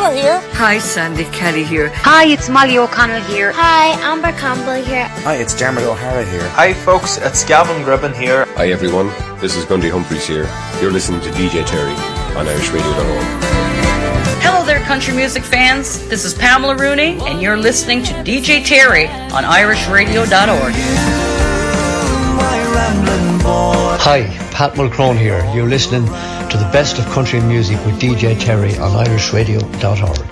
O'Connell here. Hi, Sandy Kelly here. Hi, it's Molly O'Connell here. Hi, Amber Campbell here. Hi, it's Dermot O'Hara here. Hi folks, it's Gavin Gribben here. Hi everyone, this is Gundy Humphreys here. You're listening to DJ Terry on irishradio.org. Hello there, country music fans. This is Pamela Rooney, and you're listening to DJ Terry on irishradio.org. Hi, Pat Mulcrone here. You're listening to the best of country music with DJ Terry on irishradio.org.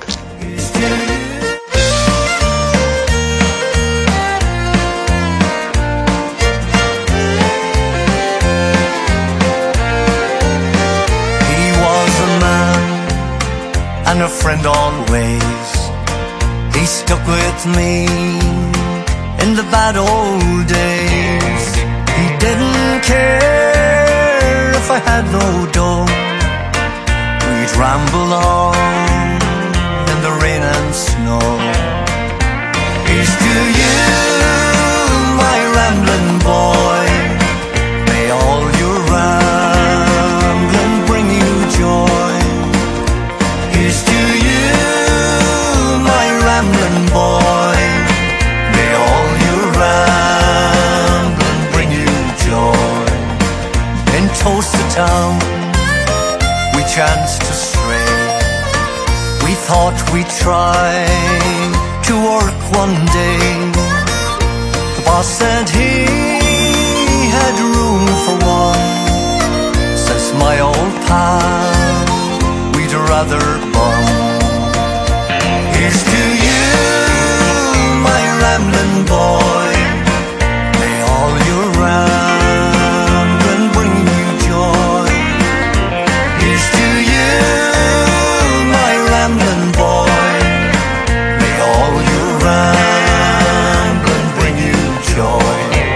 He was a man and a friend always. He stuck with me in the bad old days. He didn't care if I had no dough. We'd ramble on in the rain and snow. Here's to you, my rambling boy. May all your rambling bring you joy. Here's to you, my rambling boy. May all your rambling bring you joy. In Toaster Town we chanced to stray. We thought we'd try to work one day. The boss said he had room for one. Says my old pal, we'd rather bum. Here's to you, my rambling boy. May all your rambling bring you joy. Here's to you, my rambling boy. May all your rambling bring you joy.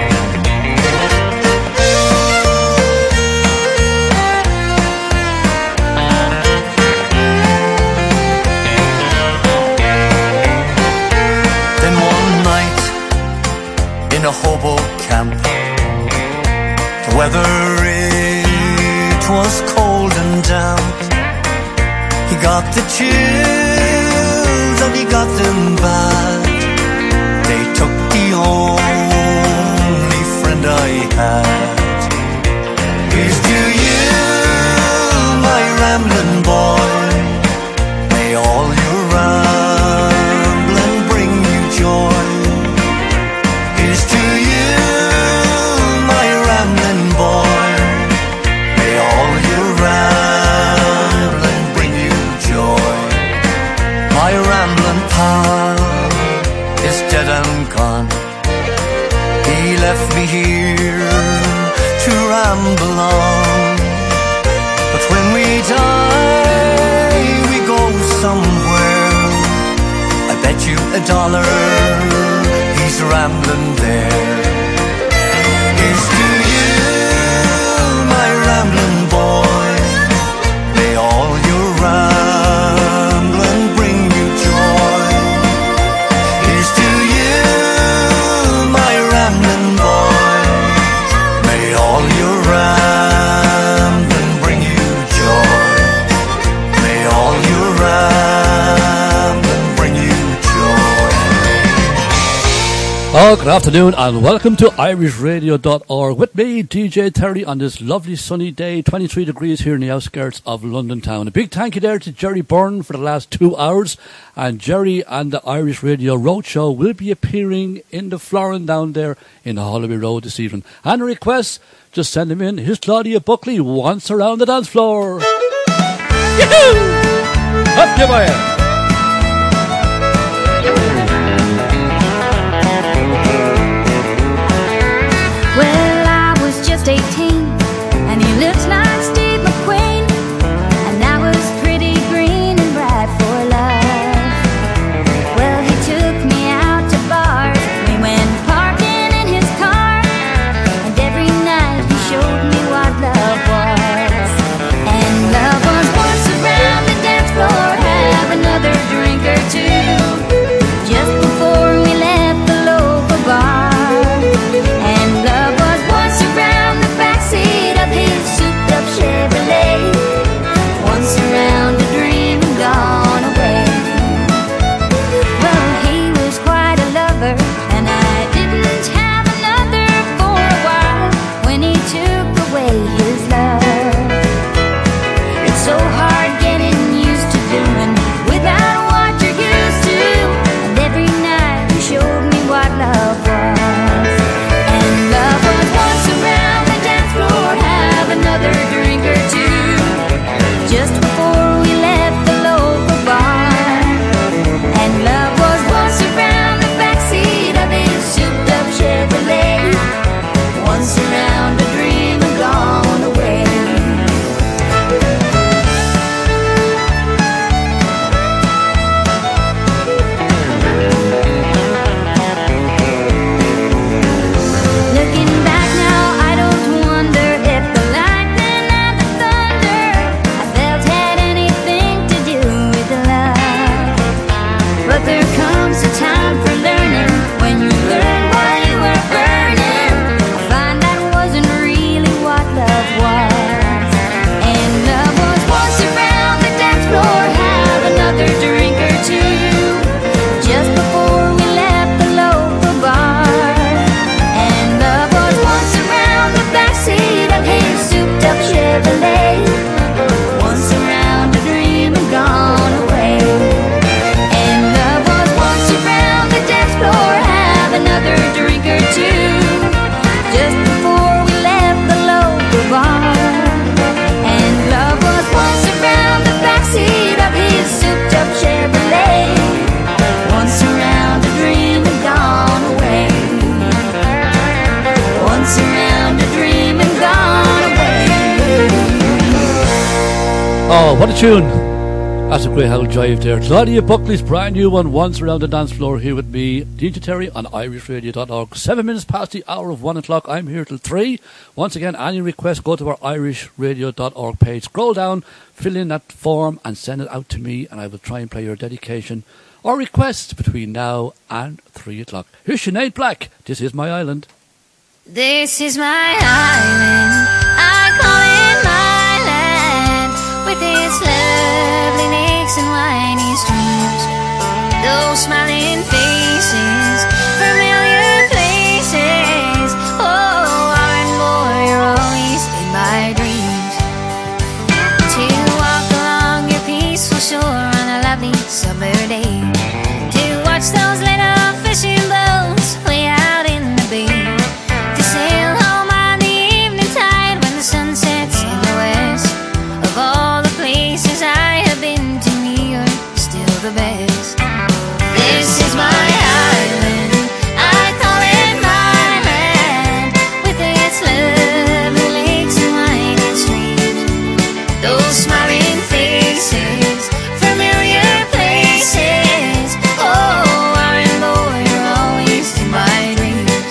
Then one night in a hobo camp, the weather it was cold and damp. He got the chills and he got them bad. They took the only friend I had. Here's to you, my rambling boy. May all your rambling bring you joy. Here's to you, my rambling boy. May all your rambling bring you joy. My rambling pal is dead and gone. He left me here to ramble on. But when we die, we go somewhere. I bet you $1 he's rambling there. Here's to you, my rambling boy. May all your rambling bring you joy. Here's to you, my rambling boy. May all your rambling bring you joy. May all your rambling bring you joy. Oh, good afternoon and welcome to irishradio.org with me, DJ Terry, on this lovely sunny day, 23 degrees here in the outskirts of London town. A big thank you there to Jerry Byrne for the last 2 hours, and Jerry and the Irish Radio Roadshow will be appearing in the Florin down there in Holloway Road this evening. And requests, just send them in. Here's Claudia Buckley, Once Around the Dance Floor. Yahoo! Up you man! Well, I was just 18, and he looked like Steve McQueen, and I was pretty green and bright for love. Well, he took me out to bars, we went parking in his car, and every night he showed me what love was. And love was once around the dance floor, having a just before we left the local bar. And love was once around the backseat of his souped-up Chevrolet, once around a dream and gone away, once around a dream and gone away. Oh, what a tune. That's a great Howell Jive there. Claudia Buckley's brand new one, Once Around the Dance Floor, here with me, DJ Terry, on irishradio.org. 7 minutes past the hour of 1 o'clock. I'm here till 3. Once again, any requests, go to our irishradio.org page. Scroll down, fill in that form and send it out to me, and I will try and play your dedication or request between now and 3 o'clock. Here's Sinead Black. This is my island. This is my island, I call it my land, with its lovely lakes and winding streams, those smiling faces, familiar places. Oh, Iron Boy, you're always in my dreams. To walk along your peaceful shore on a lovely summer day, to watch those little fishing boats way out in the bay, to sail home on the evening tide when the sun sets in the west. Of all the places I have been to, New York, still the best. This is my island, I call it my land, with its lovely lakes and winding streams, those smiling faces, familiar places. Oh, Iron Boy, you're always in my dreams.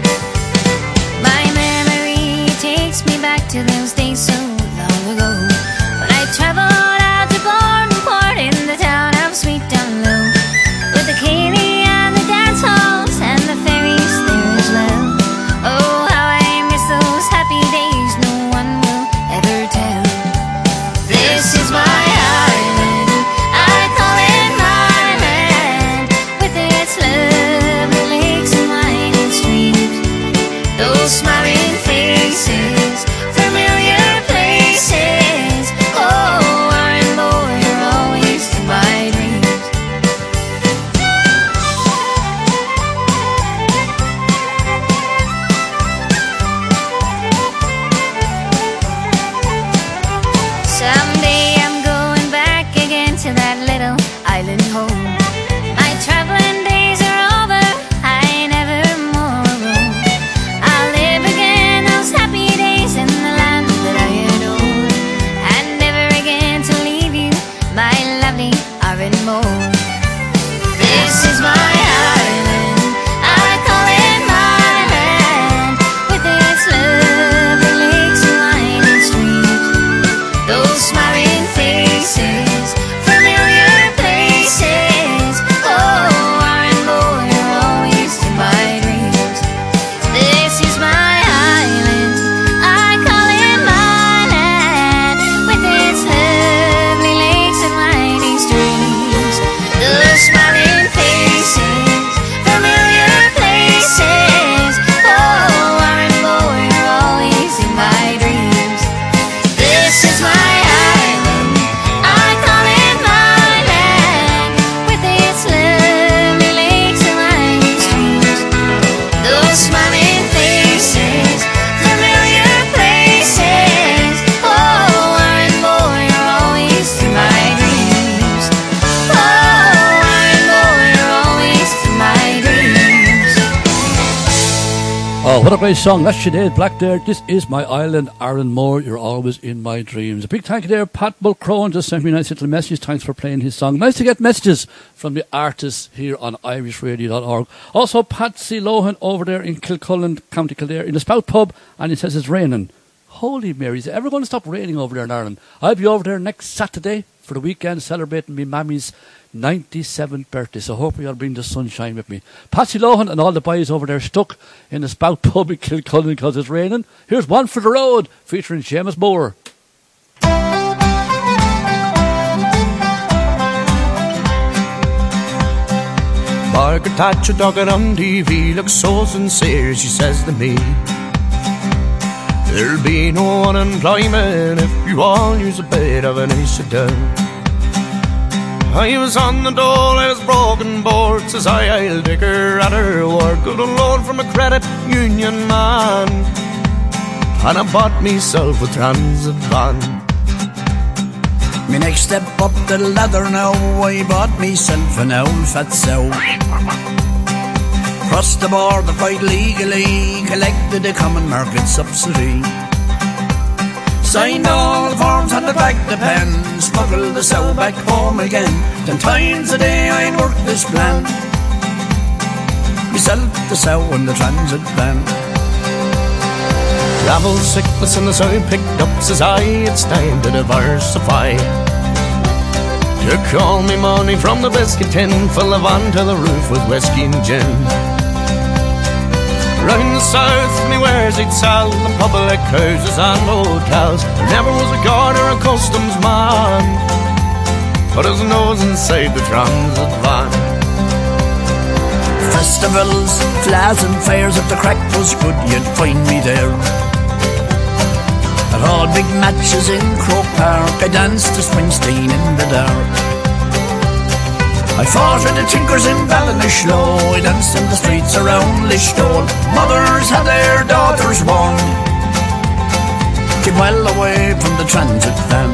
My memory takes me back to those days so long ago, when I traveled out to Bourneport in the town of Sweet Dunlow, with the Cayley and the dance halls and the ferries there as well. Oh, how I miss those happy days no one will ever tell. This is my island, I call it my land, with its lovely lakes and winding streams, those smiling faces, familiar places. Oh, Iron Boy, you're always in my dreams. Someday I'm going back again to that little island home. My traveling days are over, I never more roam. I'll live again those happy days in the land that I adore, and never again to leave you, my lovely Iron Boy. This is my island, I call it my land, with its lovely lakes and winding streams, those smiling faces, familiar places. Oh, Iron Boy, you're always in my dreams. This is my island, I call it my land, with its lovely lakes and winding streams, those smiling faces, familiar places. Oh, Iron Boy, you're always in my dreams. This is my island, I call it my land, with its lovely lakes and winding streams, those smiling faces, familiar places. Oh, Iron Boy, you're always in my dreams. Oh, Iron Boy, you're always in my dreams. Oh, what a great song. That's Sinead Black there. This is my island, Aaron Moore. You're always in my dreams. A big thank you there. Pat Mulcrone just sent me a nice little message. Thanks for playing his song. Nice to get messages from the artists here on irishradio.org. Also, Patsy Lohan over there in Kilcullen, County Kildare, in the Spout Pub, and he says it's raining. Holy Mary, is it ever going to stop raining over there in Ireland? I'll be over there next Saturday for the weekend celebrating my mammy's 97th birthday, so hopefully I'll bring the sunshine with me. Patsy Lohan and all the boys over there stuck in the Spout Pub in Kilcullen because it's raining. Here's One for the Road featuring Seamus Moore. Margaret Thatcher talking on TV looks so sincere, she says to me, there'll be no unemployment if you all use a bit of an initiative. I was on the dole, I was broken board, says I'll take her at her word. Got a loan from a credit union man, and I bought myself a transit van. Me next step up the ladder now, I bought myself an old fat sow. Crossed the border quite legally, collected a common market subsidy. Signed all the forms, had to pack the pen, smuggled the sow back home again. 10 times a day I'd work this plan, myself the sow and the transit van. Travel sickness and the sow picked up, says I, it's time to diversify. Took all me money from the biscuit tin, full of onto the roof with whiskey and gin. Round the south, me wares he'd sell the public houses and hotels. There never was a guard or a customs man put his nose inside the transit van. Festivals, flags and fairs, if the crack was good, you'd find me there. At all big matches in Croke Park, I danced to Springsteen in the dark. I fought with the Tinkers in Ballinasloe, I danced in the streets around Listowel. Mothers had their daughters won, keep well away from the transit van.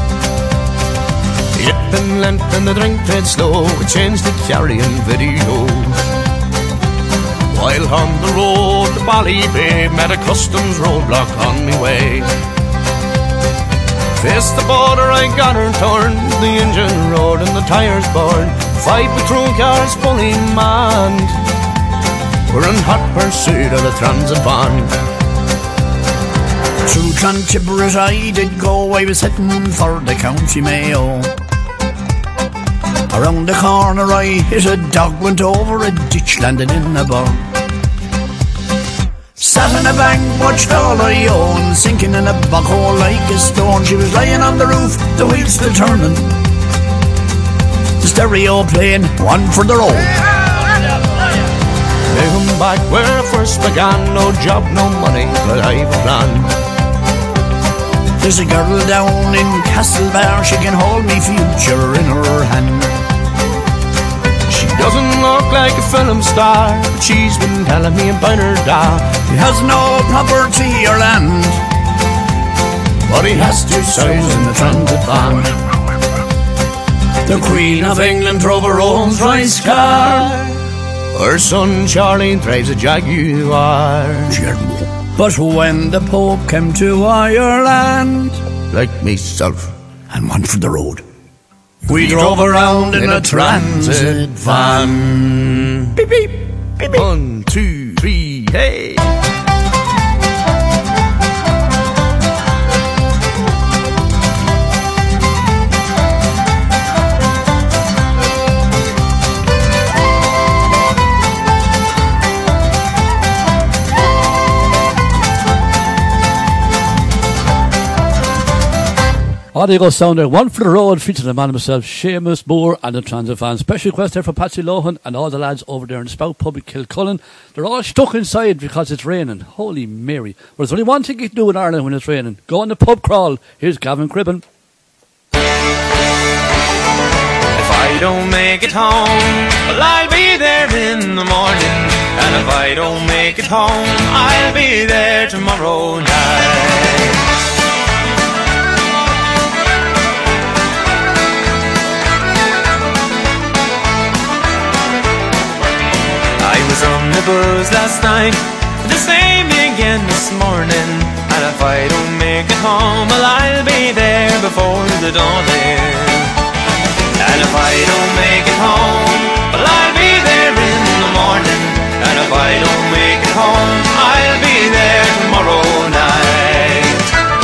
Yip and lent and the drink paid slow, we changed the carrying videos. While on the road to Ballybay, met a customs roadblock on me way. Faced the border, I got her turned, the engine roared and the tires burned. 5 patrol cars fully manned, we're in hot pursuit of the transit van. Through Clontibret I did go, I was heading for the County Mayo. Around the corner I hit a dog, went over a ditch, landed in a bog. Sat in a bank, watched all I own, sinking in a bog hole like a stone. She was lying on the roof, the wheels still turning, the stereo playing One for the Road. Now I'm back where I first began, no job, no money, but I've a plan. There's a girl down in Castlebar, she can hold me future in her hand. She doesn't look like a film star, but she's been telling me about her dad. He has no property or land, but he has 2 sons in the transit van. The Queen of England drove her Rolls Royce car, her son Charlie drives a Jaguar. But when the Pope came to Ireland, like myself and One for the Road, we drove around in a transit van. Beep, beep, beep, beep. 1, 2, 3, hey! Oh, there you go, sound there. One for the Road, featuring the man himself, Seamus Moore, and the transit van. Special request there for Patsy Lohan and all the lads over there in Spout Public, Kilcullen. They're all stuck inside because it's raining. Holy Mary. Well, there's only one thing you can do in Ireland when it's raining. Go on the pub crawl. Here's Gavin Cribben. If I don't make it home, well, I'll be there in the morning. And if I don't make it home, I'll be there tomorrow night. I was on the buzz last night, the same again this morning. And if I don't make it home, well, I'll be there before the dawning. And if I don't make it home, well, I'll be there in the morning. And if I don't make it home, I'll be there tomorrow night.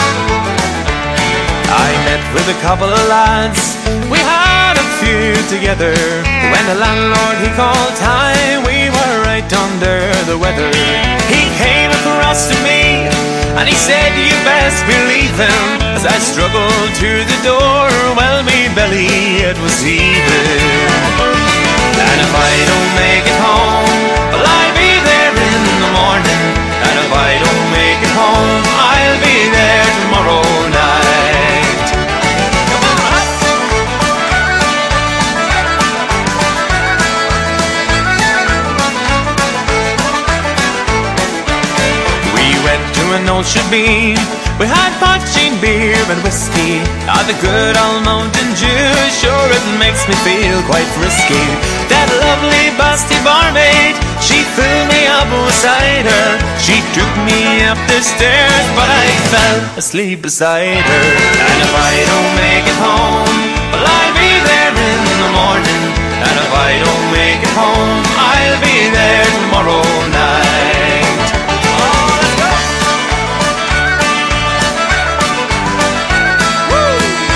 I met with a couple of lads, we had a few together. When the landlord he called time, we were right under the weather. He came across to me and he said, you best believe him. As I struggled to the door, well, me belly it was heaving. And if I don't make it home, well, I'll be there in the morning. And if I don't make it home, I'll be there tomorrow night. an oath should be. We had poaching beer and whiskey, the good old Mountain Dew. Sure, it makes me feel quite frisky. That lovely busty barmaid, she filled me up beside her. She took me up the stairs, but I fell asleep beside her. And if I don't make it home, well, I'll be there in the morning. And if I don't make it home, I'll be there tomorrow night. Oh, let's go! Woo!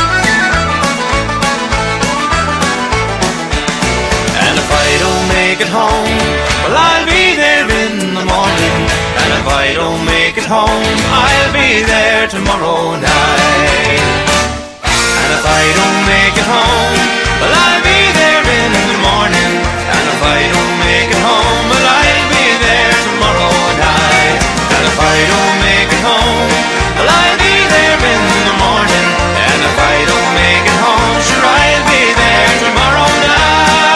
And if I don't make it home, well, I'll be there in the morning. And if I don't make it home, I'll be there tomorrow night. And if I don't make it home, well, I'll be there in the morning. And if I don't make it home, well, I'll be there tomorrow night. And if I don't make it home, well, I'll be there in the morning. And if I don't make it home, sure, I'll be there tomorrow night.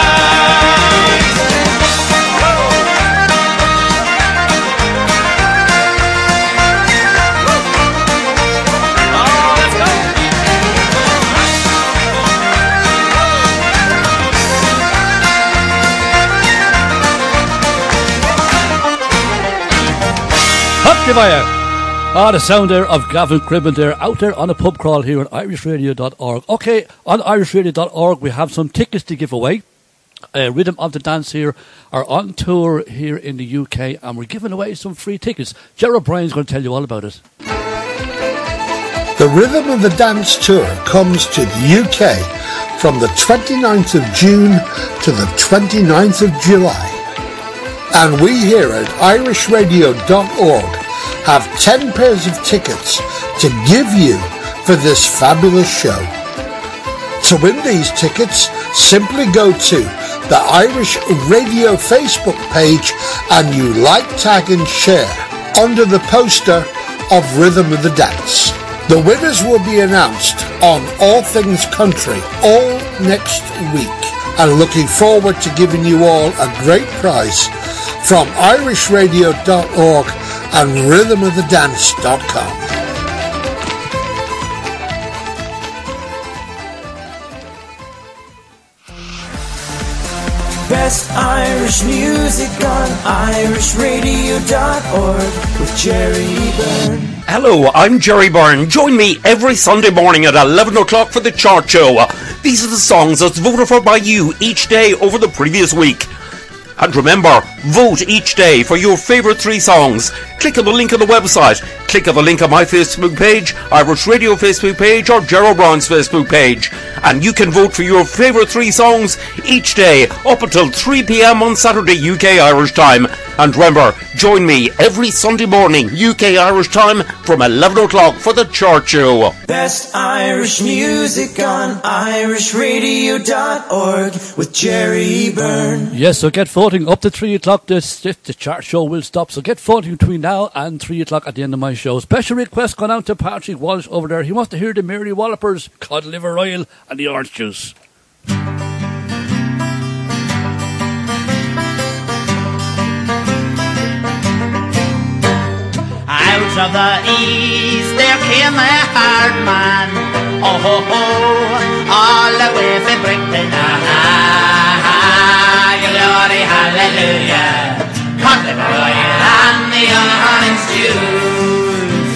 The sound there of Gavin Cribben there, out there on a pub crawl here on irishradio.org. Okay, on irishradio.org we have some tickets to give away. Rhythm of the Dance here are on tour here in the UK, and we're giving away some free tickets. Gerard Bryan's going to tell you all about it. The Rhythm of the Dance tour comes to the UK from the 29th of June to the 29th of July. And we here at irishradio.org have 10 pairs of tickets to give you for this fabulous show. To win these tickets, simply go to the Irish Radio Facebook page and you like, tag and share under the poster of Rhythm of the Dance. The winners will be announced on All Things Country all next week, and looking forward to giving you all a great prize from irishradio.org and rhythmofthedance.com. Best Irish music on irishradio.org with Jerry Byrne. Hello, I'm Jerry Byrne. Join me every Sunday morning at 11 o'clock for the Chart Show. These are the songs that's voted for by you each day over the previous week. And remember, vote each day for your favourite 3 songs. Click on the link on the website. Click on the link on my Facebook page, Irish Radio Facebook page, or Gerald Brown's Facebook page. And you can vote for your favourite 3 songs each day up until 3 p.m. on Saturday UK Irish time. And remember, join me every Sunday morning UK Irish time from 11 o'clock for the Chart Show. Best Irish music on irishradio.org with Jerry Byrne. Yes, so get voting up to 3 o'clock. The Chart Show will stop, so get voting between now and 3 o'clock at the end of my show. Special request gone out to Patrick Walsh over there. He wants to hear the Mary Wallopers, Cod Liver Oil and the Orange Juice. Out of the east there came a hard man, oh ho ho, all the way from Britain. Glory, hallelujah, cod liver oil and the orange juice.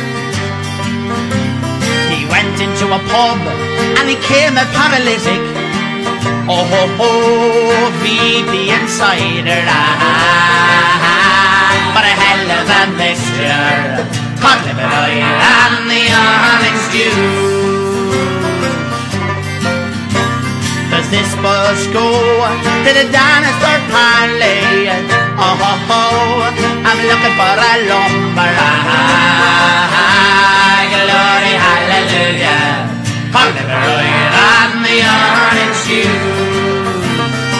He went into a pub and he came a paralytic, oh ho ho, VP and cider. But a hell of a mixture, cod liver oil and the orange juice. Does this bush go to the Danister Parley? Oh ho ho, I'm looking for a lumber. Glory, hallelujah, cod liver oil and the orange juice.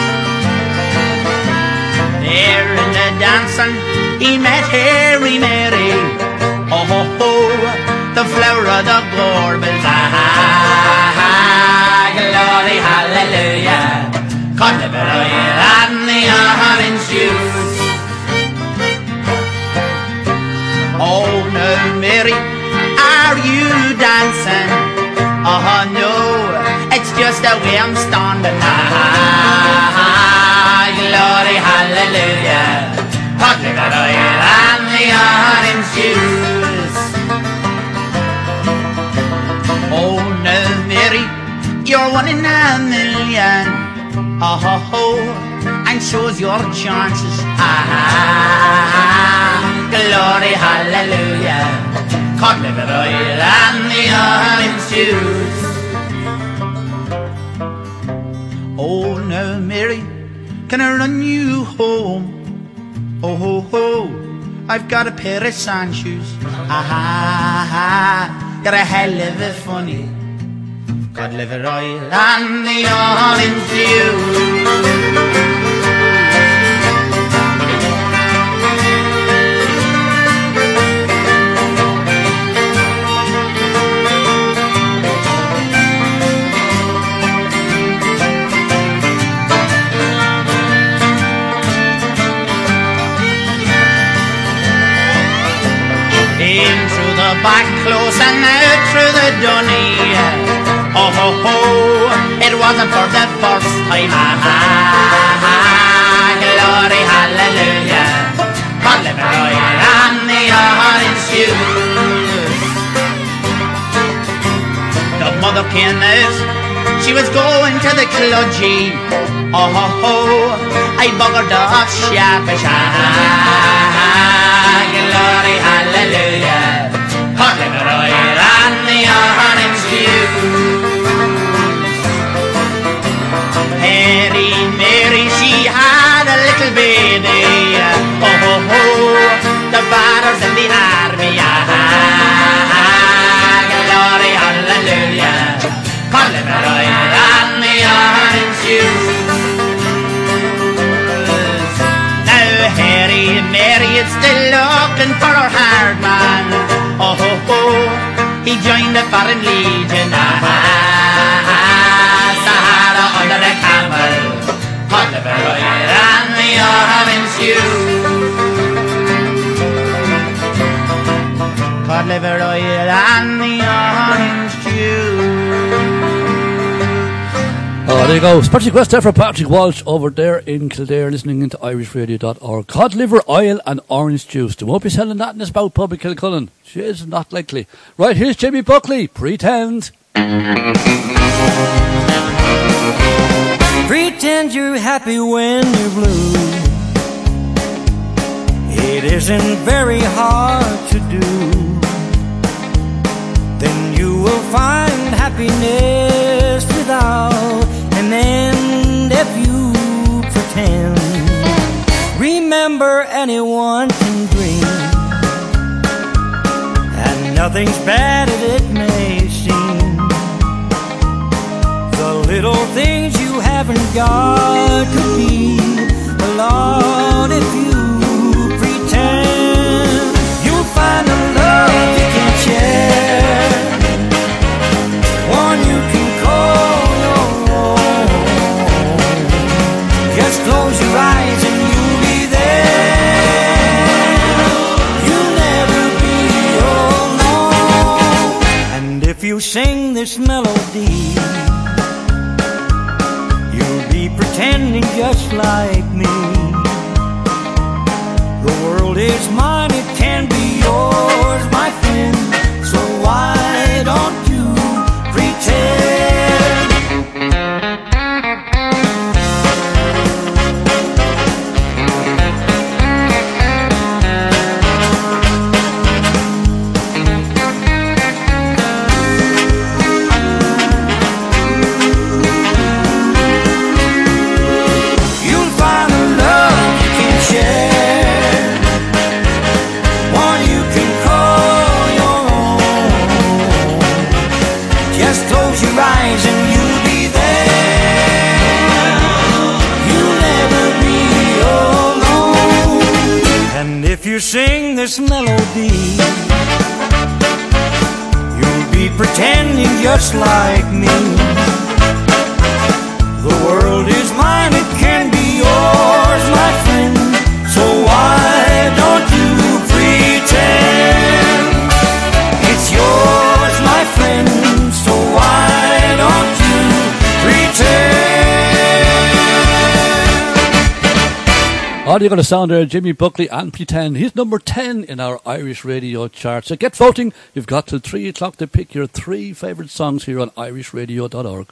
There in the dancing he met Harry Mary, oh ho ho, the flower of the Gorbals. Glory, hallelujah, cod liver oil and the orange juice. Oh, now, Mary, are you dancing? Oh no, it's just the way I'm standing. Glory, hallelujah. Hot liver oil and the orange juice. Oh now, Mary, you're 1 in a million. Oh ho ho, and shows your chances. Glory, hallelujah. Cod liver oil and the orange juice. Oh now, Mary, can I run you home? Oh ho ho, I've got a pair of sand shoes. Got a hell of a funny cod liver oil and the orange juice. In through the back close and out through the dunny. Oh ho ho, it wasn't for the first time. Glory, hallelujah. Cod liver oil and the orange juice. The mother came out, she was going to the cludgy. Oh ho ho, I buggered off sharpish. Glory, hallelujah. Cod liver oil and the orange juice. Mary, she had a little baby. Oh ho ho, the batters in the army. Glory, hallelujah. Cod liver oil and the orange juice. Mary is still looking for her hard man. Oh ho ho, he joined the Foreign Legion. Sahara under the camel. Cod liver oil and the orange juice. Cod liver oil and the orange juice. Oh, there you go. Special request there for Patrick Walsh over there in Kildare, listening into irishradio.org. Cod liver oil and orange juice. They won't be selling that in this bout pub in Kilcullen. She is not likely. Right, here's Jimmy Buckley. Pretend. Pretend you're happy when you're blue. It isn't very hard to do. Then you will find happiness without an end if you pretend. Remember, anyone can dream, and nothing's bad as it may seem. The little things you haven't got could be a lot if you pretend. You'll find a love you can share, one you can call your own. Just close your eyes and you'll be there. You'll never be alone. And if you sing this melody, you'll be pretending just like me. The world is mine, it can be yours, my friend. So why don't you pretend? You'll find a love you can share, one you can call your own. Just close your eyes and you'll be there. You'll never be alone. And if you sing this melody, you'll be pretending just like me. The world is mine, it can be yours, my friend. So why don't you pretend? Oh, you're going to sound there, Jimmy Buckley and Pretend. He's number 10 in our Irish radio chart. So get voting. You've got till 3 o'clock to pick your 3 favourite songs here on irishradio.org.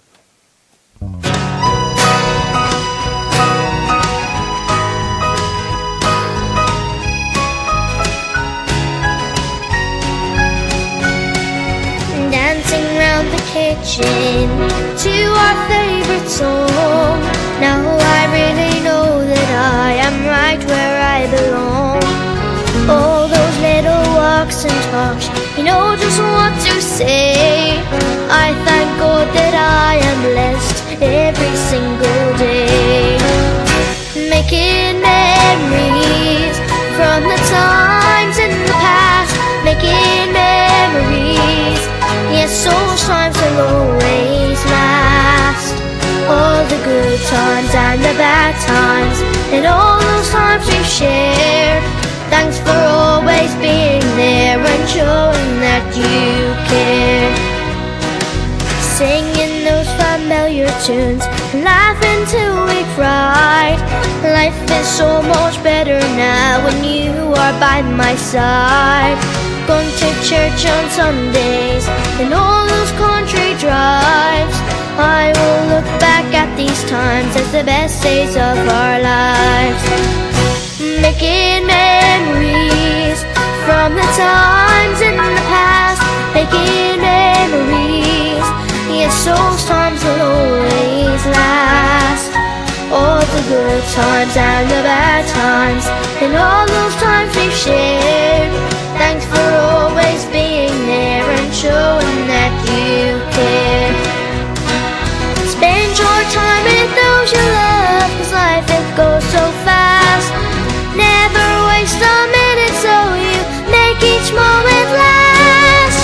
Dancing round the kitchen to our favourite song. Now I really know that I am right where I belong. All those little walks and talks, you know just what to say. I thank God that I am blessed every single day. Making memories from the times in the past. Making memories, yes, those times will always last. All the good times and the bad times, and all those times we've shared. Thanks for always being there and showing that you care. Singing those familiar tunes, laughing till we cried. Life is so much better now when you are by my side. Going to church on Sundays and all those country drives. I will look back at these times as the best days of our lives. Making memories from the times in the past. Making memories, yes, those times will always last. All the good times and the bad times, and all those times we've shared. Thanks for always being there and showing that you care. Spend your time with those you love, 'cause life it goes so fast. Never waste a minute, so you make each moment last.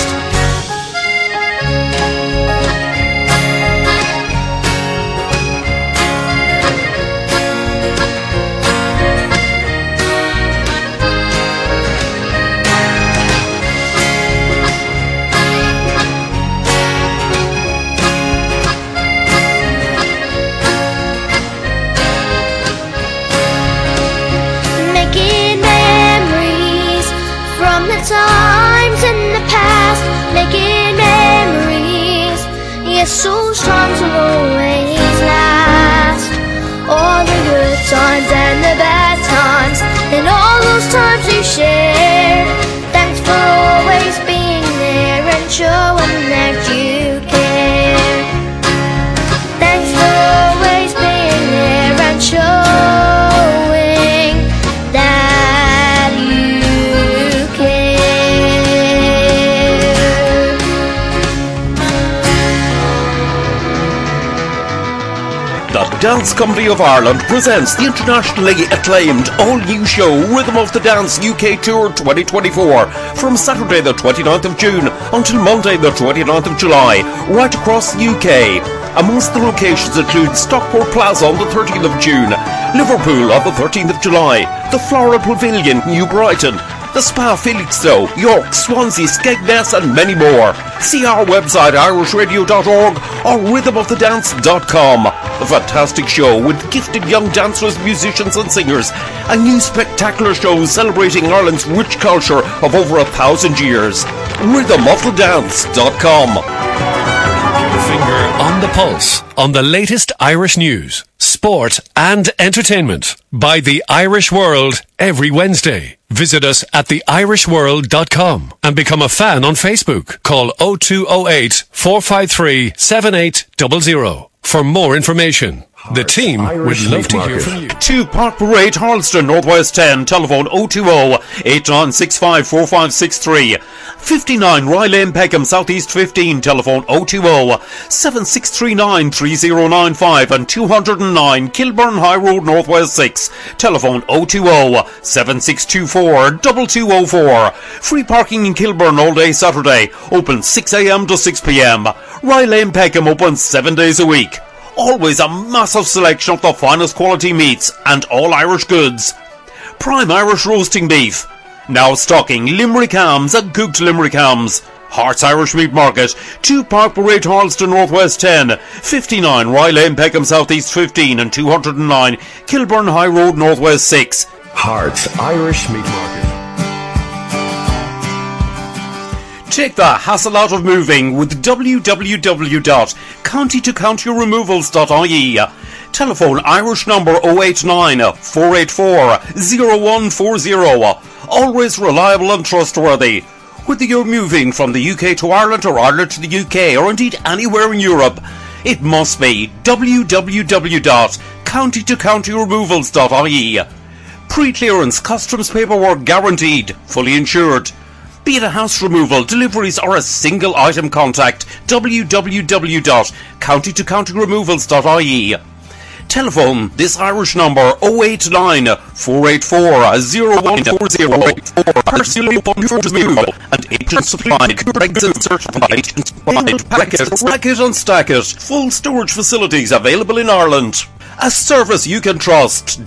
Times in the past, making memories, yes, those times will always last. All the good times and the bad times, and all those times we shared. Thanks for always being there and showing that you care. Thanks for always being there and showing that you The Dance Company of Ireland presents the internationally acclaimed all-new show Rhythm of the Dance UK Tour 2024 from Saturday the 29th of June until Monday the 29th of July, right across the UK. Amongst the locations include Stockport Plaza on the 13th of June, Liverpool on the 13th of July, the Floral Pavilion, New Brighton, the Spa Felixstowe, York, Swansea, Skegness and many more. See our website irishradio.org or rhythmofthedance.com. A fantastic show with gifted young dancers, musicians and singers. A new spectacular show celebrating Ireland's rich culture of over 1,000 years. Rhythmofthedance.com. Finger on the pulse on the latest Irish news, sport and entertainment by The Irish World every Wednesday. Visit us at theirishworld.com and become a fan on Facebook. Call 0208 453 7800 for more information. The team would love to hear from you. 2 Park Parade, Harleston, Northwest 10, telephone 020-8965-4563. 59 Rye Lane, Peckham, Southeast 15, telephone 020-7639-3095 and 209 Kilburn High Road, Northwest 6, telephone 020-7624-2204. Free parking in Kilburn all day Saturday, open 6 a.m. to 6 p.m. Rye Lane, Peckham, open 7 days a week. Always a massive selection of the finest quality meats and all Irish goods. Prime Irish roasting beef. Now stocking Limerick hams and cooked Limerick hams. Hearts Irish Meat Market, 2 Park Parade, Harleston Northwest 10, 59 Rye Lane, Peckham Southeast 15 and 209 Kilburn High Road Northwest 6. Hearts Irish Meat Market. Take the hassle out of moving with www.countytocountyremovals.ie. Telephone Irish number 089 484 0140. Always reliable and trustworthy. Whether you're moving from the UK to Ireland or Ireland to the UK or indeed anywhere in Europe, it must be www.countytocountyremovals.ie. Pre-clearance customs paperwork guaranteed, fully insured. Be it a house removal, deliveries or a single item, contact www.countytocountyremovals.ie. Telephone this Irish number 089 484 0140. Personally removable and agent supplied, Brexit certified, racket and stack it. Full storage facilities available in Ireland. A service you can trust.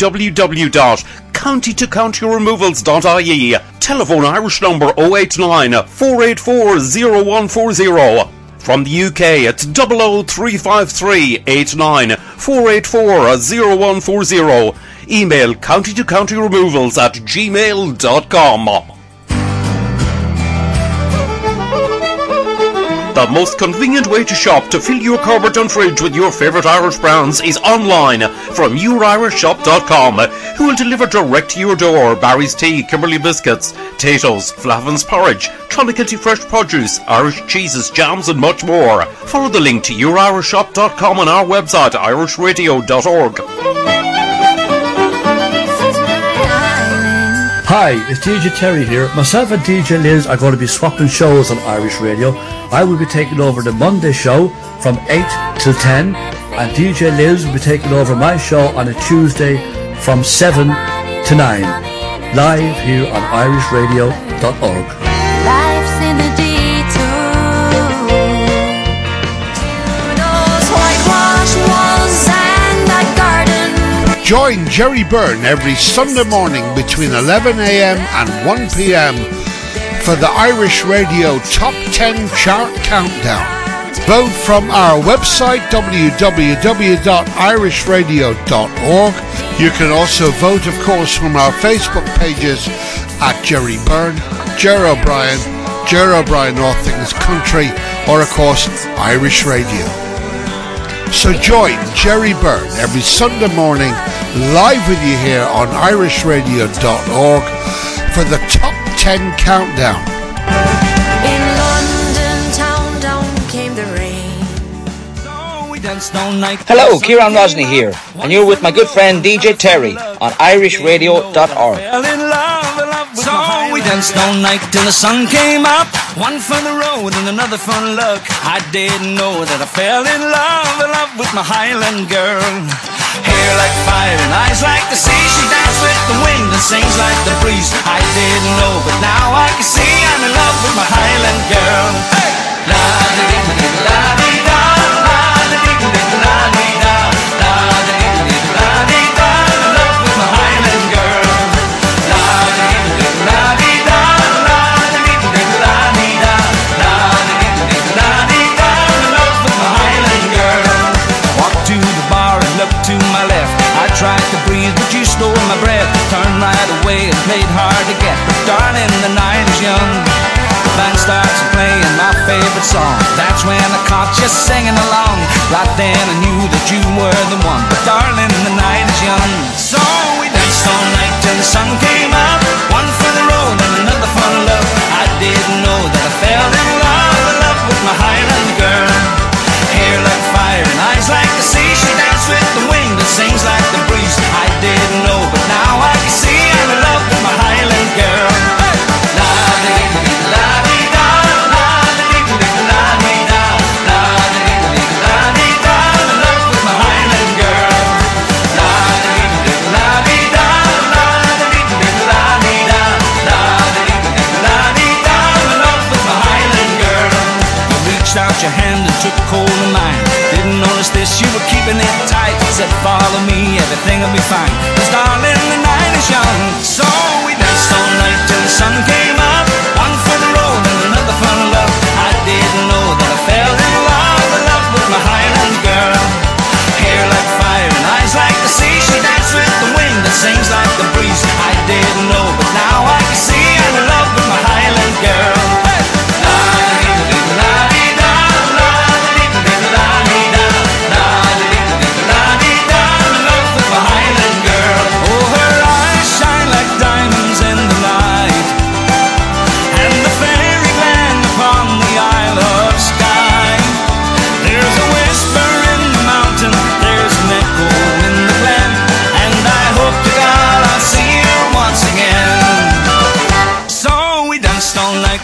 www.countytocountyremovals.ie. Telephone Irish number 089 484 0140. From the UK, it's 00353 89 484 0140. Email countytocountyremovals@gmail.com. The most convenient way to shop to fill your cupboard and fridge with your favourite Irish brands is online from youririshshop.com, who will deliver direct to your door Barry's Tea, Kimberley Biscuits, Tato's, Flavin's Porridge, Clonakilty Fresh Produce, Irish cheeses, jams and much more. Follow the link to youririshshop.com on our website irishradio.org. Hi, it's DJ Terry here. Myself and DJ Liz are going to be swapping shows on Irish Radio. I will be taking over the Monday show from 8 till 10, and DJ Liz will be taking over my show on a Tuesday from 7 to 9, live here on irishradio.org. Life's in the detour. Those whitewashed walls and that garden. Join Jerry Byrne every Sunday morning between 11 a.m. and 1 p.m. for the Irish Radio Top 10 Chart Countdown. Vote from our website www.irishradio.org. You can also vote, of course, from our Facebook pages at Jerry Byrne, Ger O'Brien, Ger O'Brien All Things Country, or of course Irish Radio. So join Jerry Byrne every Sunday morning live with you here on irishradio.org for the Top 10 Countdown. In London town down came the rain. Hello, Kieran Rosny here, and you're with my good friend DJ Terry on irishradio.org. So we danced all night till the sun came up. One for the road and another for luck. I didn't know that I fell in love with my Highland girl. Hair like fire and eyes like the sea. She danced with the wind and sings like the breeze. I didn't know, but now I can see I'm in love with my Highland girl. Hey! La di di di la di da, la di di di la di da, la di di di la di da. In love with my Highland girl. La di di la di da, la di di di la di da, la di di la di da. In love with my Highland girl. Walked to the bar and looked to my left. I tried to breathe, but you stole my breath. Turned right away and played hard to get. But darling, the night is young. The band starts playing my favorite song. That's when I caught you singing along. Right then I knew that you were the one. But darling, the night is young. So we danced all night till the sun came up. One for the road and another for love. I didn't know that I fell in love with my Highland girl. Hair like fire and eyes like the sea. She danced with the wind and sings like the breeze. I didn't know, but now I can see I'm in love with my Highland girl. Hey! La di di la di da, la di di la di da, la di di la di da. I'm in love with my Highland girl. La di di la di da, la di di la di da, la di di la di da. I'm in love with my Highland girl. You reached out your hand and took hold of mine. Didn't notice this, you were keeping it tight. Said follow me, everything will be fine. 'Cause darling, the night is young. So we danced all night till the sun came up. One for the road and another for love.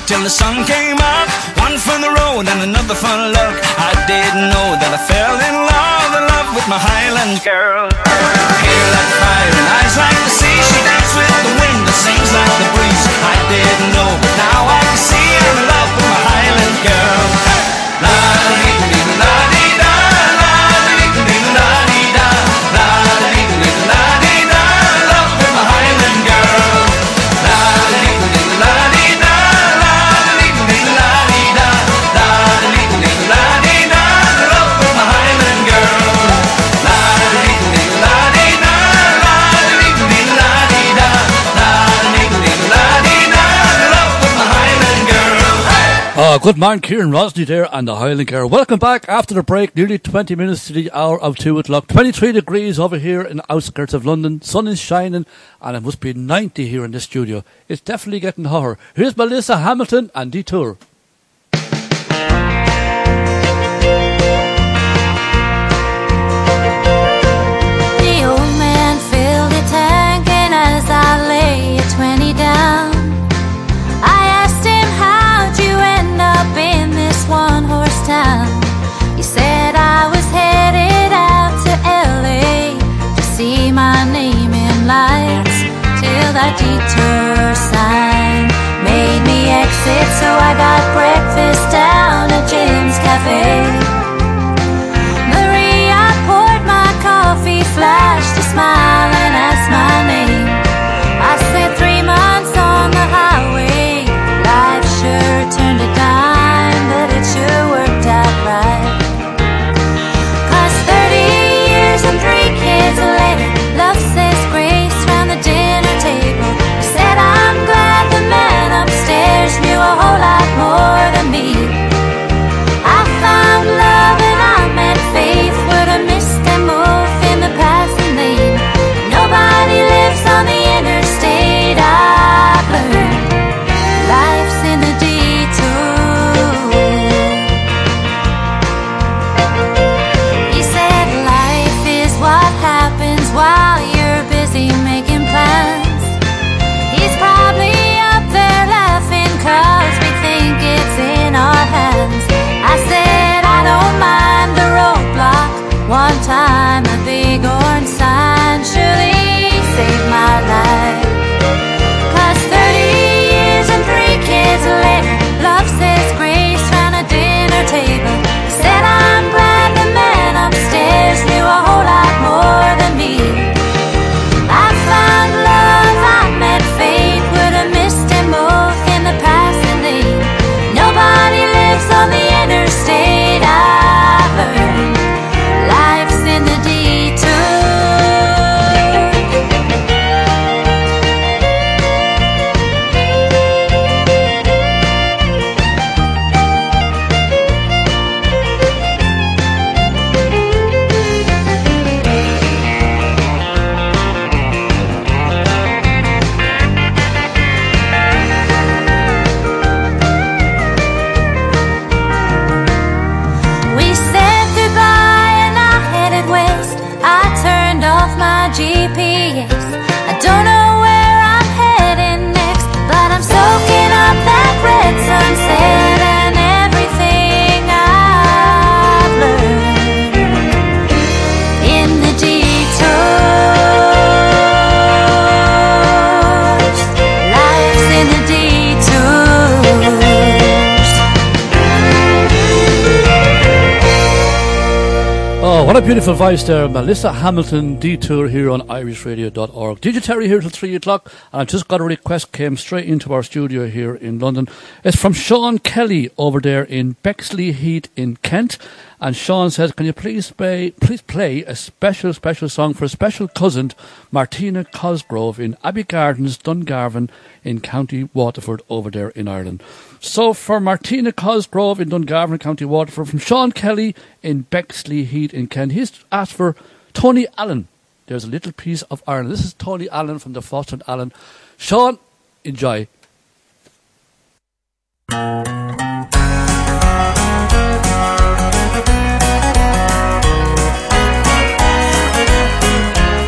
till the sun came up. One for the road and another for luck. I didn't know that I fell in love with my Highland girl. Hair like fire and eyes like the sea. She danced with the wind and sings like the breeze. I didn't know, but now I can see I'm in love with my Highland girl. La dee dee la dee da, la dee dee la dee da, la dee dee la dee da, love with my Highland girl. La dee dee la dee da, la dee dee la dee da, la dee dee la dee da, love with my Highland girl. La dee dee la dee da, la dee dee la dee da, la dee dee la dee da, love with my Highland girl. Good man, Kieran Rosny there and the Highland Girl. Welcome back after the break, nearly 20 minutes to the hour of 2 o'clock. 23 degrees over here in the outskirts of London. Sun is shining and it must be 90 here in the studio. It's definitely getting hotter. Here's Melissa Hamilton and Detour. The old man filled a tank and as I lay at 20 down, I asked him, how'd you end up in this one-horse town? He said I was headed out to LA to see my name in lights, till that detour sign made me exit. So I got breakfast down at Jim's Cafe. Maria poured my coffee, flashed a smile and asked my name. I said 3 months on the highway, life sure turned a dime, but it sure worked out right. 'Cause 30 years and 3 kids later, love says grace round the dinner table. He said I'm glad the man upstairs knew a whole lot more than me. I found love and I met faith, would have missed them both in the passing lane. Nobody lives on the interstate, I've learned. Life's in the detour. He said life is what happens while you're busy making plans. He's probably up there laughing 'cause we think it's in our hands. I said I don't mind the roadblock. One time a big orange sign surely saved my life. 'Cause 30 years and 3 kids later, love says grace round a dinner table. He said I'm glad the man upstairs knew a whole lot more than me. I found love, I met faith, would have missed them both in the passing lane. Nobody lives on the interstate, I've learned. Life's in the detour. We said goodbye and I headed west. I turned off my GPS. I don't know where I'm heading next, but I'm soaking up that red sunset and everything I've learned in the detours. Life's in the detours. Oh, what a beautiful voice there. Melissa Hamilton, Detour here on irishradio.org. DJ Terry here till 3 o'clock. And I've just got a request, came straight into our studio here in London. It's from Sean Kelly over there in Bexley Heath in Kent. And Sean says, can you please play a special song for a special cousin, Martina Cosgrove in Abbey Gardens, Dungarvan in County Waterford over there in Ireland. So for Martina Cosgrove in Dungarvan, County Waterford, from Sean Kelly in Bexley Heath in Kent, he's asked for Tony Allen. There's a little piece of Ireland. This is Tony Allen from the Foster and Allen. Sean, enjoy.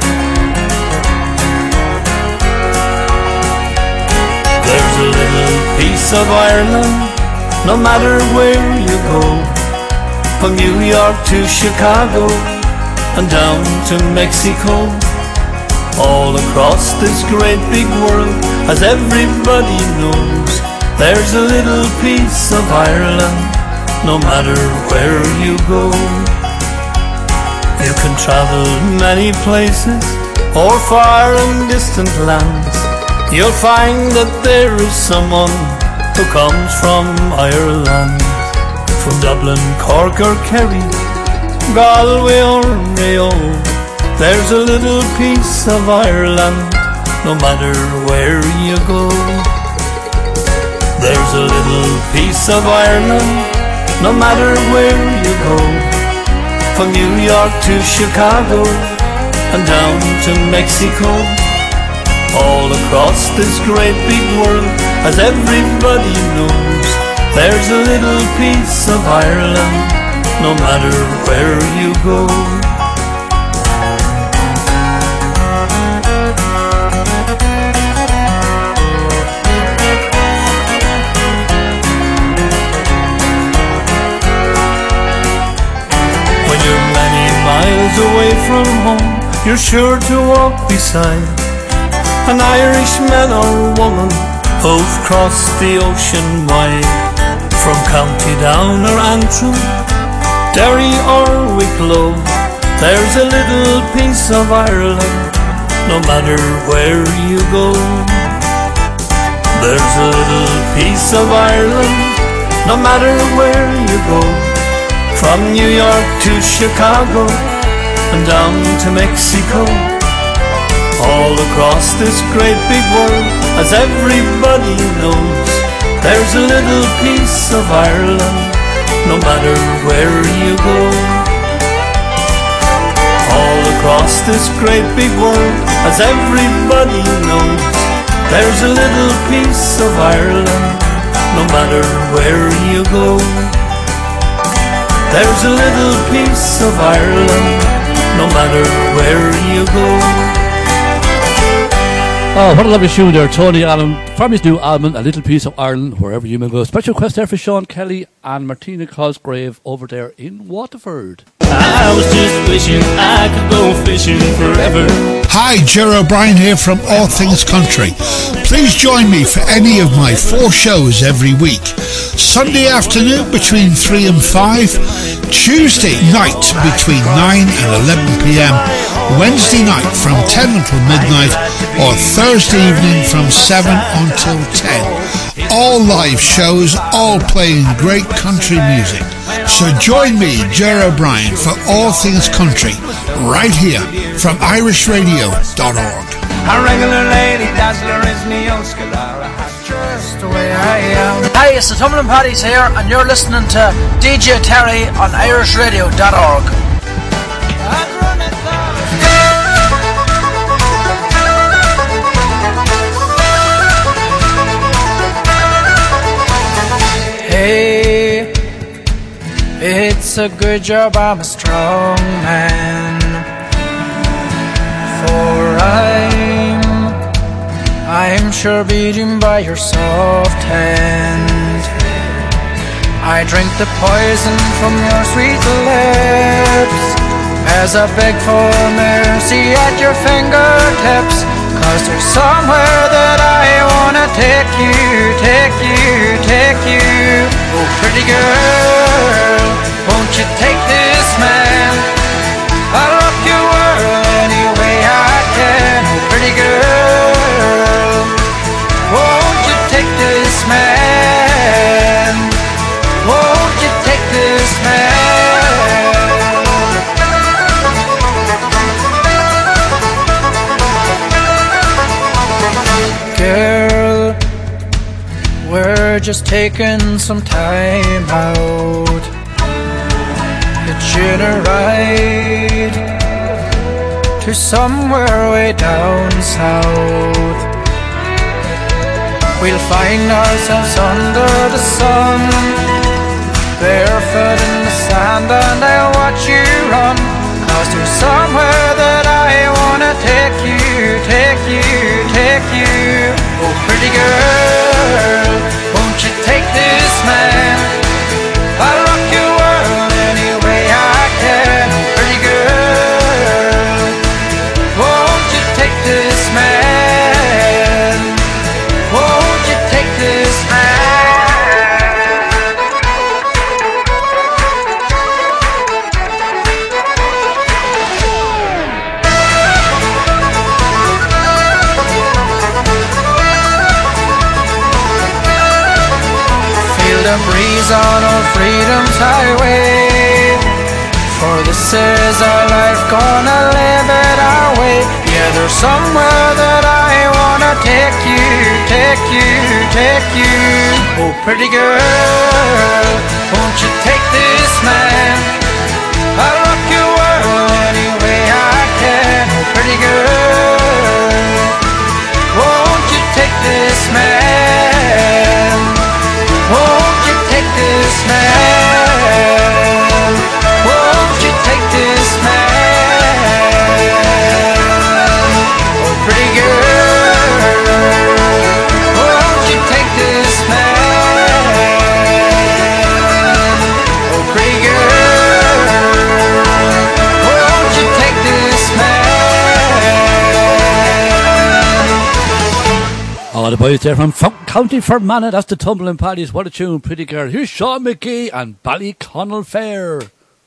There's a little piece of Ireland, no matter where you go. From New York to Chicago and down to Mexico. All across this great big world, as everybody knows, there's a little piece of Ireland, no matter where you go. You can travel many places, or far and distant lands. You'll find that there is someone who comes from Ireland. From Dublin, Cork or Kerry, Galway or Mayo, there's a little piece of Ireland, no matter where you go. There's a little piece of Ireland, no matter where you go. From New York to Chicago and down to Mexico. All across this great big world, as everybody knows, there's a little piece of Ireland, no matter where you go. When you're many miles away from home, you're sure to walk beside an Irishman or woman who've crossed the ocean wide. From County Down or Antrim, Derry or Wicklow, there's a little piece of Ireland, no matter where you go. There's a little piece of Ireland, no matter where you go. From New York to Chicago and down to Mexico. All across this great big world, as everybody knows, there's a little piece of Ireland, no matter where you go. All across this great big world, as everybody knows, there's a little piece of Ireland, no matter where you go. There's a little piece of Ireland, no matter where you go. Oh, what a lovely tune there, Tony Allen, from his new album, A Little Piece of Ireland, Wherever You May Go. Special request there for Sean Kelly and Martina Cosgrave over there in Waterford. I was just wishing I could go fishing forever. Hi, Ger O'Brien here from All Things Country. Please join me for any of my 4 shows every week. Sunday afternoon between 3 and 5, Tuesday night between 9 and 11 p.m, Wednesday night from 10 until midnight, or Thursday evening from 7 until 10. All live shows, all playing great country music. So join me, Ger O'Brien, for All Things Country, right here from irishradio.org. A regular lady dazzler is me old Scalara, just the way I am. Hi, it's the Tumblin' Paddies here, and you're listening to DJ Terry on irishradio.org. Hey, it's a good job I'm a strong man, for I'm sure beaten by your soft hand. I drink the poison from your sweet lips as I beg for mercy at your fingertips. 'Cause there's somewhere that I wanna take you, take you, take you. Oh pretty girl, won't you take this man? I'll rock your world any way I can. Oh pretty girl, won't you take this man? Won't you take this man? Girl, we're just taking some time out, hitching a ride to somewhere way down south. We'll find ourselves under the sun, barefoot in the sand, and I'll watch you run. 'Cause there's somewhere that I wanna take you, take you, take you. Oh pretty girl, the breeze on old freedom's highway. For this is our life, gonna live it our way. Yeah, there's somewhere that I wanna take you, take you, take you. Oh, pretty girl, won't you take this man? I'll rock your world any way I can. Oh, pretty girl, won't you take this man? Won't you take this man? Won't you take this man? Oh, pretty girl, won't you take this man? Oh, pretty girl, won't you take this man? All the boys there from County Fermanagh, that's the Tumbling Paddies. What a tune, pretty girl. Here's Sean McGee and Ballyconnell Fair.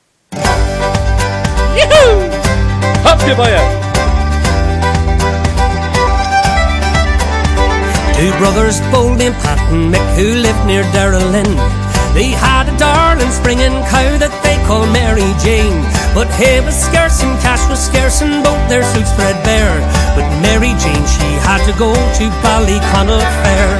Yahoo! Up you by it. Two brothers, Boldy and Pat and Mick, who lived near Darrellin. They had a darling springing cow that they called Mary Jane. But hay was scarce and cash was scarce and both their suits threadbare. But Mary Jane, she had to go to Ballyconnell Fair.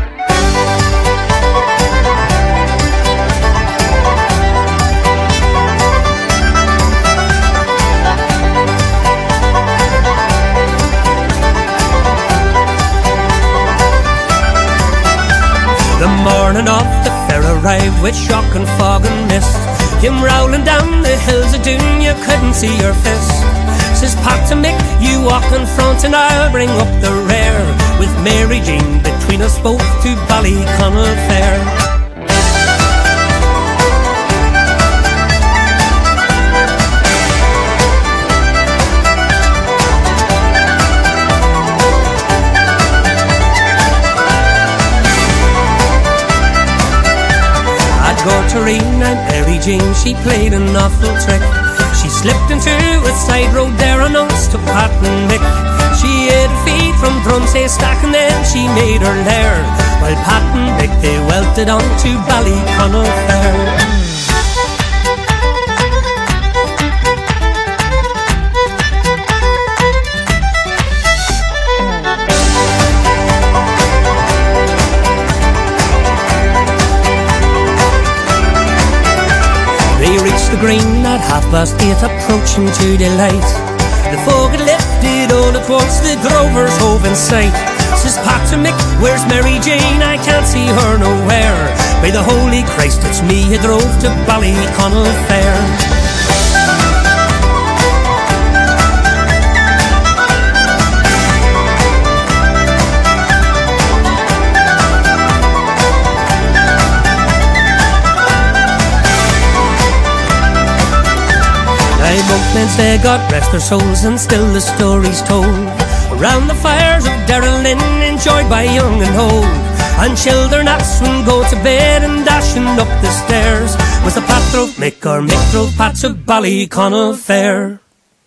The morning of the fair arrived with shock and fog and mist. Came rolling down the hills of Doon, you couldn't see your fist. Says Pat to Mick, you walk in front and I'll bring up the rear. With Mary Jane between us both to Ballyconnell Fair. Gortarine and Mary Jane, she played an awful trick. She slipped into a side road there announced to Pat and Mick. She hid her feet from Drumsay Stack and then she made her lair. While Pat and Mick, they welted on to Ballyconnell Fair. They reached the green at 8:30, approaching to delight. The fog had lifted all at once, the drovers hove in sight. Says Pat to Mick, where's Mary Jane? I can't see her nowhere. By the Holy Christ, it's me who drove to Ballyconnell Fair. Boatmen's they got rest their souls and still the story's told. Around the fires of Darrellin, enjoyed by young and old. And children that's when go to bed and dashing up the stairs. Was the Pat drove Mick or Mick drove Pat to Ballyconnell Fair.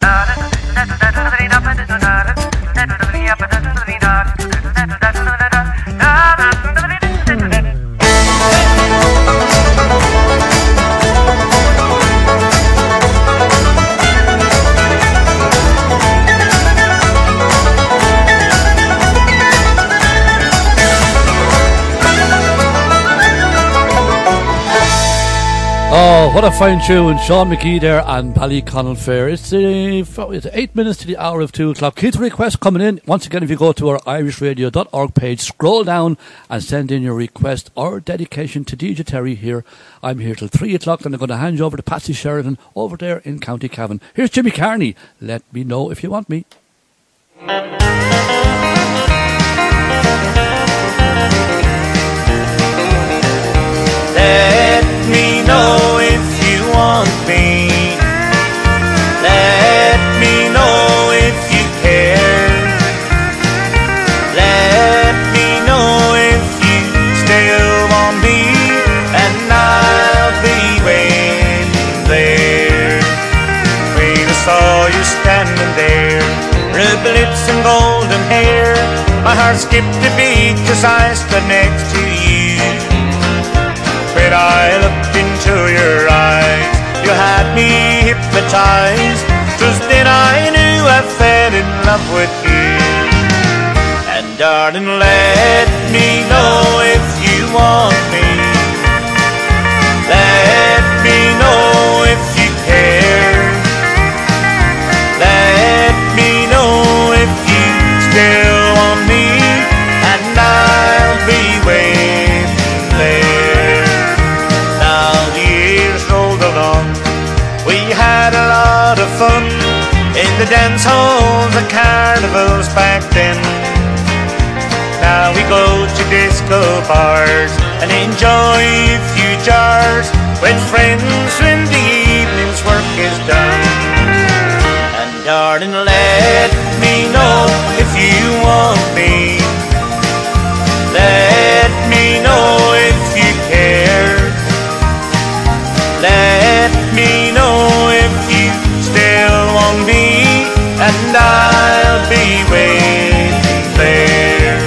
Oh, what a fine tune. Sean McGee there and Ballyconnell Fair. It's 8 minutes to the hour of 2 o'clock. Keep the requests coming in. Once again, if you go to our irishradio.org page, scroll down and send in your request or dedication to DJ Terry here. I'm here till 3 o'clock and I'm going to hand you over to Patsy Sheridan over there in County Cavan. Here's Jimmy Carney. Let me know if you want me. Let me know if you want me. Let me know if you care. Let me know if you still want me, and I'll be waiting there. When I saw you standing there, red lips and golden hair, my heart skipped a beat 'cause I stood next to you. I looked into your eyes, you had me hypnotized. 'Twas then I knew I fell in love with you. And darling, let me know if you want me. Let me know if you care. Let me know if you still want me, and I'll be waiting there. Now the years rolled along, we had a lot of fun in the dance halls and carnivals back then. Now we go to disco bars and enjoy a few jars with friends when the evening's work is done. And darling, let me know if you want me. Let me know if you care. Let me know if you still want me, and I'll be waiting there.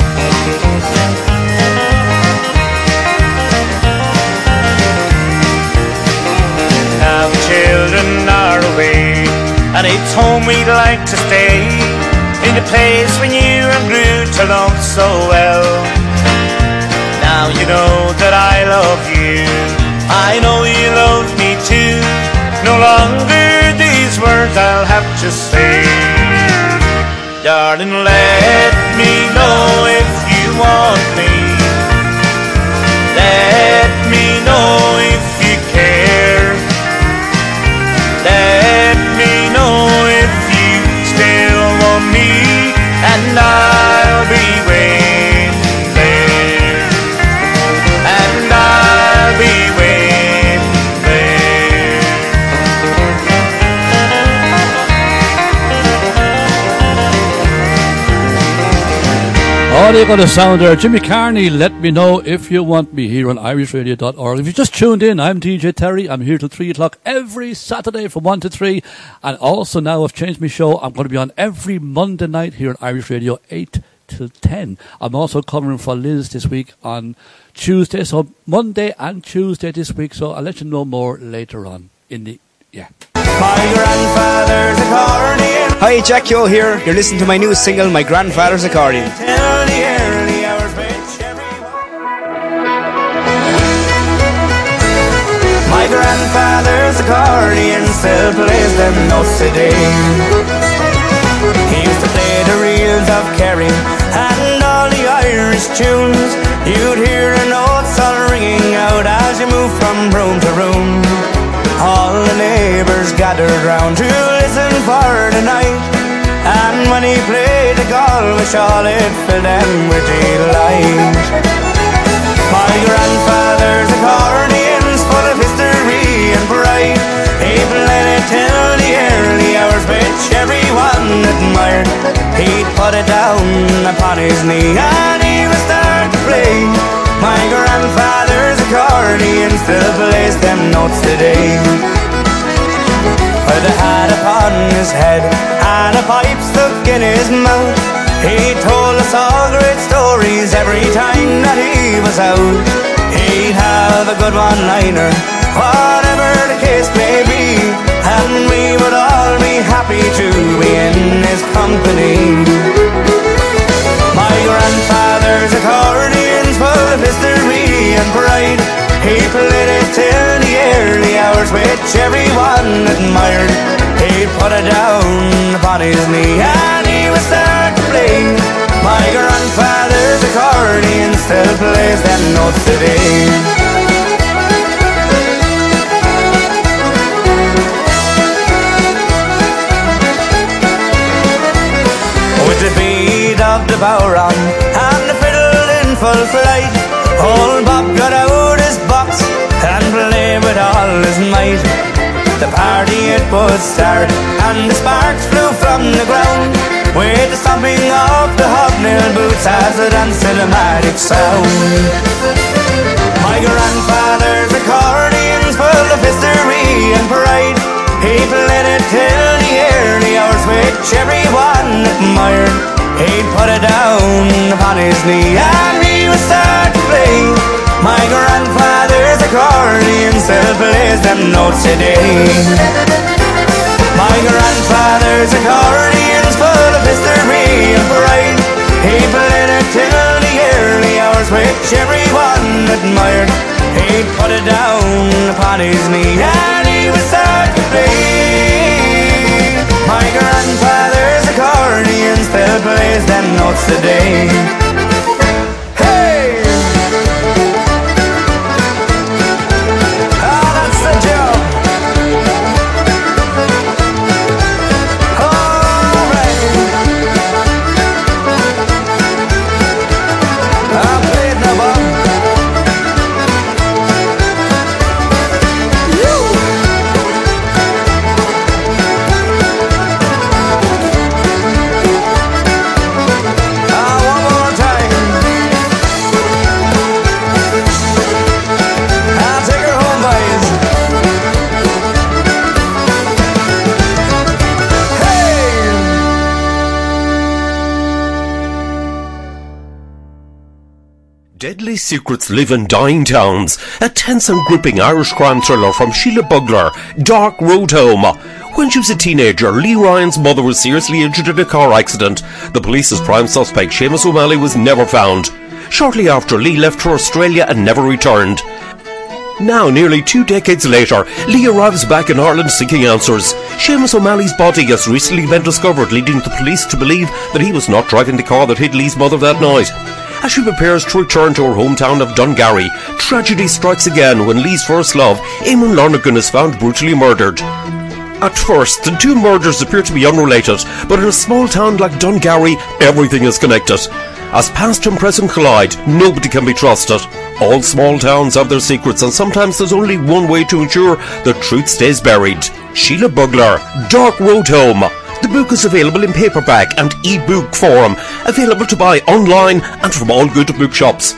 Now the children are away, and it's home we'd like to stay, in the place we knew and grew to love so well. Now you know that I love you, I know you love me too. No longer these words I'll have to say. Darling, let me know if you want me. Let me know if you care. Let me know if you still want me, and I'll be waiting there. And I'll be waiting there. Oh, they're going to sound there. Jimmy Carney, let me know if you want me, here on irishradio.org. If you just tuned in, I'm DJ Terry. I'm here till 3 o'clock every Saturday from 1 to 3. And also now I've changed my show. I'm going to be on every Monday night here on Irish Radio, 8 till 10. I'm also covering for Liz this week on Tuesday. So Monday and Tuesday this week. So I'll let you know more later on in the... Yeah. My grandfather's accordion. Hi, Jack Yo here. You're listening to my new single, My Grandfather's Accordion. Till the early hours, which my grandfather's accordion still plays them notes today. He used to play the reels of Kerry and all the Irish tunes. You'd hear the notes all ringing out as you move from room to room. All the neighbours gathered round to listen for the night, and when he played the Galway shawl, it filled them with delight. My grandfather's accordion's full of history and pride. He played it till the early hours, which everyone admired. He'd put it down upon his knee and he would start to play. My grandfather's accordion still plays them notes today. With a hat upon his head and a pipe stuck in his mouth, he told us all great stories every time that he was out. He'd have a good one-liner, whatever the case may be, and we would all be happy to be in his company. My grandfather's accordion's full of history and pride. He played it till the early hours, which everyone admired. He put it down upon his knee and he would start to play. My grandfather's accordion still plays them notes today. With the beat of the bodhrán and the fiddle in full flight, old Bob got out his box and played with all his might. The party it would start and the sparks flew from the ground, with the stomping of the hobnail boots as the dance cinematic sound. My grandfather's accordion's full of history and pride. He played it till the early hours, which everyone admired. He'd put it down upon his knee and he would start to play. My grandfather's still plays them notes today. My grandfather's accordion's full of history and pride. He played it till the early hours, which everyone admired. He put it down upon his knee and he was start to play. My grandfather's accordion still plays them notes today. Hey! Ah, that's the job. All right. I played the ball. Deadly secrets live in dying towns. A tense and gripping Irish crime thriller from Sheila Bugler, Dark Road Home. When she was a teenager, Lee Ryan's mother was seriously injured in a car accident. The police's prime suspect, Seamus O'Malley, was never found. Shortly after, Lee left for Australia and never returned. Now, nearly 2 decades later, Lee arrives back in Ireland seeking answers. Seamus O'Malley's body has recently been discovered, leading the police to believe that he was not driving the car that hit Lee's mother that night. As she prepares to return to her hometown of Dungarry, tragedy strikes again when Lee's first love, Eamon Lonergan, is found brutally murdered. At first, the two murders appear to be unrelated, but in a small town like Dungarry, everything is connected. As past and present collide, nobody can be trusted. All small towns have their secrets, and sometimes there's only one way to ensure the truth stays buried. Sheila Bugler, Dark Road Home. The book is available in paperback and e-book form, available to buy online and from all good bookshops.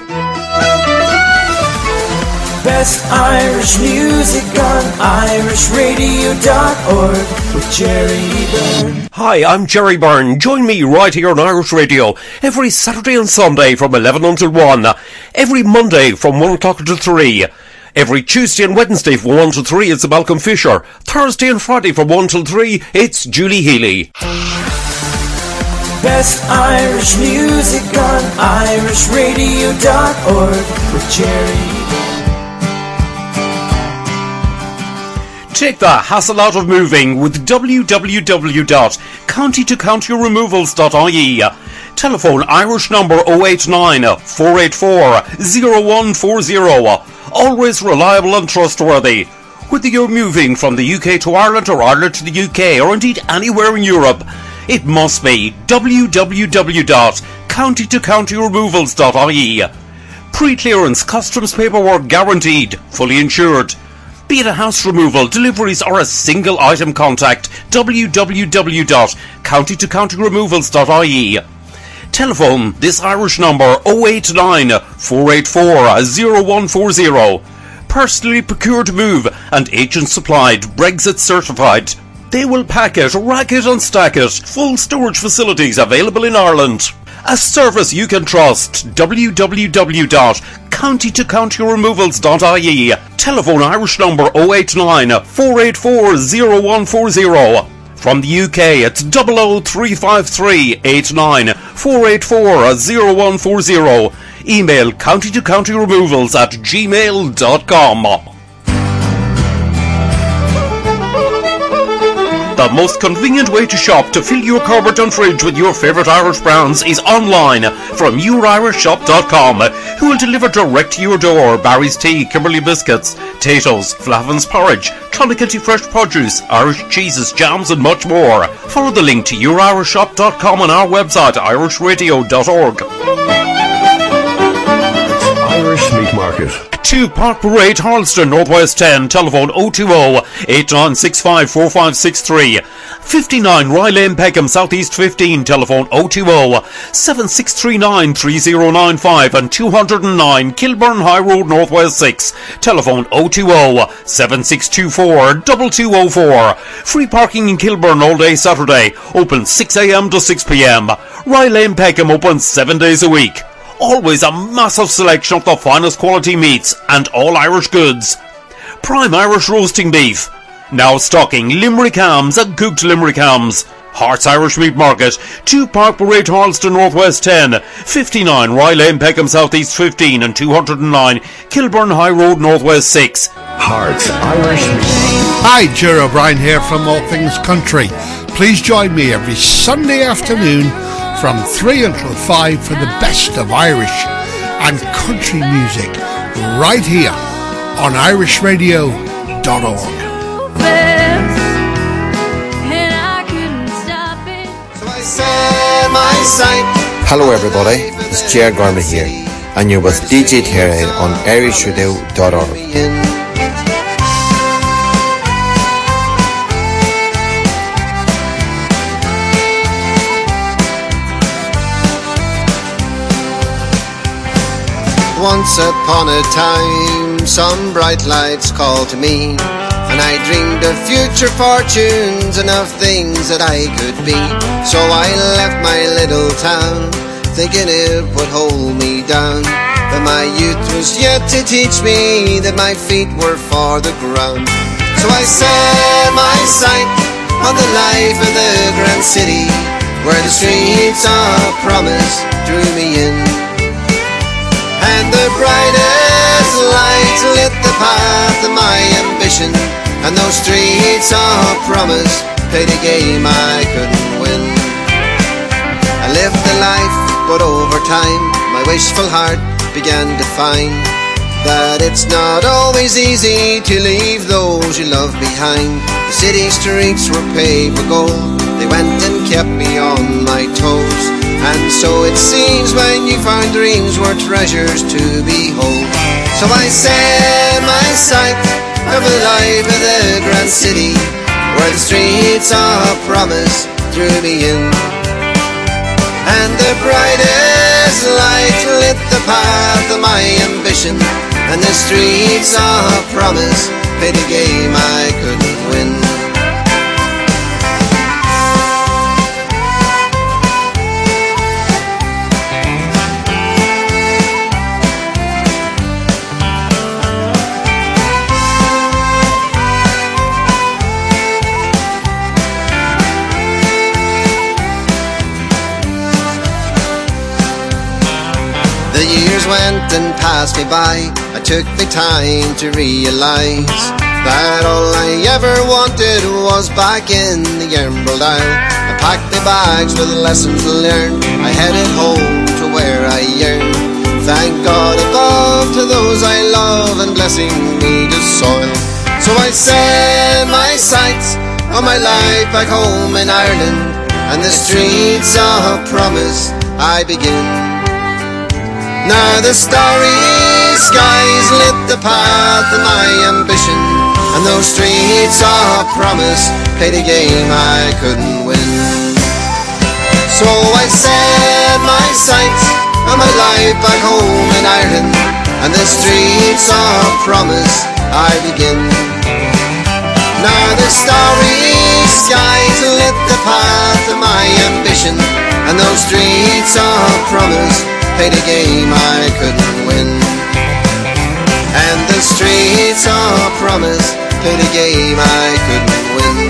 Best Irish music on irishradio.org with Jerry Byrne. Hi, I'm Jerry Byrne. Join me right here on Irish Radio every Saturday and Sunday from 11 until 1. Every Monday from 1 o'clock to 3. Every Tuesday and Wednesday from 1 to 3, it's Malcolm Fisher. Thursday and Friday from 1 till 3, it's Julie Healy. Best Irish music on irishradio.org with Jerry. Take the hassle out of moving with www.countytocountyremovals.ie. Telephone Irish number 089 484 0140. Always reliable and trustworthy. Whether you're moving from the UK to Ireland or Ireland to the UK or indeed anywhere in Europe, it must be www.countytocountyremovals.ie. Pre-clearance customs paperwork guaranteed, fully insured. Be it a house removal, deliveries or a single item contact, www.countytocountyremovals.ie. Telephone this Irish number 089 484 0140. Personally procured move and agent supplied, Brexit certified. They will pack it, rack it and stack it. Full storage facilities available in Ireland. A service you can trust. www.countytocountyremovals.ie. Telephone Irish number 089 484 0140. From the UK, it's 00353 89 484 0140. Email countytocountyremovals@gmail.com. The most convenient way to shop to fill your cupboard and fridge with your favourite Irish brands is online from yourishshop.com, who will deliver direct to your door Barry's Tea, Kimberley Biscuits, Tato's, Flavin's Porridge, Clonakilty Fresh Produce, Irish cheeses, jams and much more. Follow the link to yourishshop.com on our website irishradio.org. Irish Meat Market. 2 Park Parade, Harleston, Northwest 10. Telephone 020-8965-4563. 59 Rye Lane, Peckham, Southeast 15. Telephone 020-7639-3095 and 209 Kilburn High Road, Northwest 6. Telephone 020-7624-2204. Free parking in Kilburn all day Saturday. Open 6 a.m. to 6 p.m. Rye Lane, Peckham open 7 days a week. Always a massive selection of the finest quality meats and all Irish goods. prime Irish roasting beef. Now stocking Limerick hams and cooked Limerick hams. Hearts Irish Meat Market, 2 Park Parade, Harleston Northwest 10, 59 Rye Lane, Peckham South East 15 and 209 Kilburn High Road Northwest 6. Hearts Irish Meat. Hi, Ger O'Brien here from All Things Country. Please join me every Sunday afternoon from 3 until 5 for the best of Irish and country music right here on irishradio.org. Hello everybody, it's Ger Garma here, and you're with DJ Terry on irishradio.org. Once upon a time, some bright lights called to me, and I dreamed of future fortunes and of things that I could be. So I left my little town, thinking it would hold me down. But my youth was yet to teach me that my feet were for the ground. So I set my sight on the life of the grand city, where the streets of promise drew me in. And the brightest light lit the path of my ambition, and those streets of promise played a game I couldn't win. I lived the life, but over time my wishful heart began to find that it's not always easy to leave those you love behind. The city streets were paved with gold, they went and kept me on my toes. And so it seems when you find dreams were treasures to behold. So I set my sight of the life of the grand city, where the streets of promise drew me in. And the brightest light lit the path of my ambition, and the streets of promise played a game I couldn't win. The years went and passed me by. I took the time to realise that all I ever wanted was back in the Emerald Isle. I packed my bags with lessons learned, I headed home to where I yearned. Thank God above to those I love and blessing me to soil. So I set my sights on my life back home in Ireland, and the streets of promise I begin. Now the starry skies lit the path of my ambition, and those streets of promise played a game I couldn't win. So I set my sights on my life back home in Ireland, and the streets of promise I begin. Now the starry skies lit the path of my ambition, and those streets of promise played a game I couldn't win. And the streets of promise played a game I couldn't win.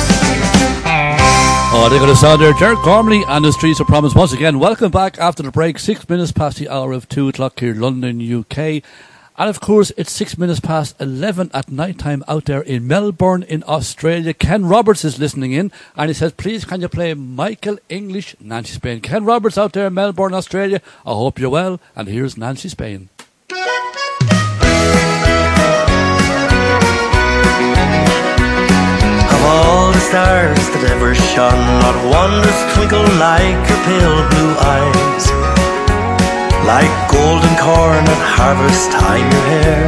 Oh, they're going to sound there. Ger Gormley and the Streets of Promise. Once again, welcome back after the break. 6 minutes past the hour of 2 o'clock here in London, UK. And of course, it's 6 minutes past 11 at night time out there in Melbourne in Australia. Ken Roberts is listening in, and he says, please can you play Michael English, Nancy Spain. Ken Roberts out there in Melbourne, Australia. I hope you're well. And here's Nancy Spain. Of all the stars that ever shone, not one does twinkle like your pale blue eyes. Like golden corn at harvest time your hair.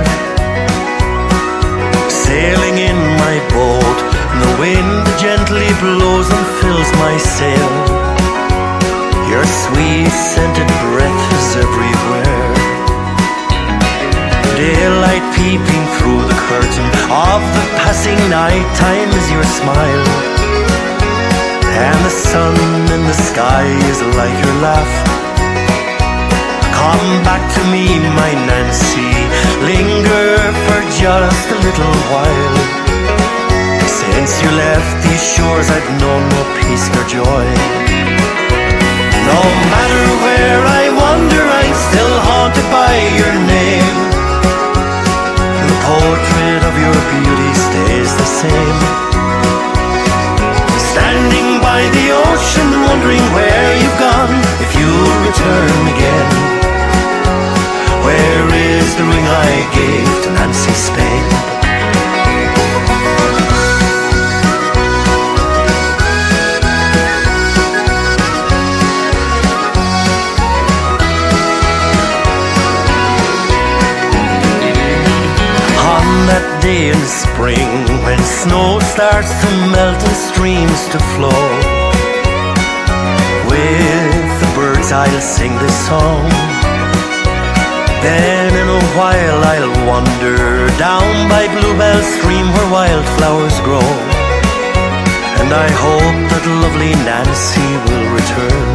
Sailing in my boat, and the wind gently blows and fills my sail. Your sweet scented breath is everywhere. Daylight peeping through the curtain of the passing night time is your smile. And the sun in the sky is like your laugh. Come back to me, my Nancy, linger for just a little while. Since you left these shores, I've known no peace nor joy. No matter where I wander, I'm still haunted by your name. The portrait of your beauty stays the same. Standing by the ocean, wondering where you've gone, if you'll return again. Where is the ring I gave to Nancy Spain? That day in spring, when snow starts to melt and streams to flow, with the birds I'll sing this song. Then in a while I'll wander down by Bluebell Stream where wildflowers grow, and I hope that lovely Nancy will return.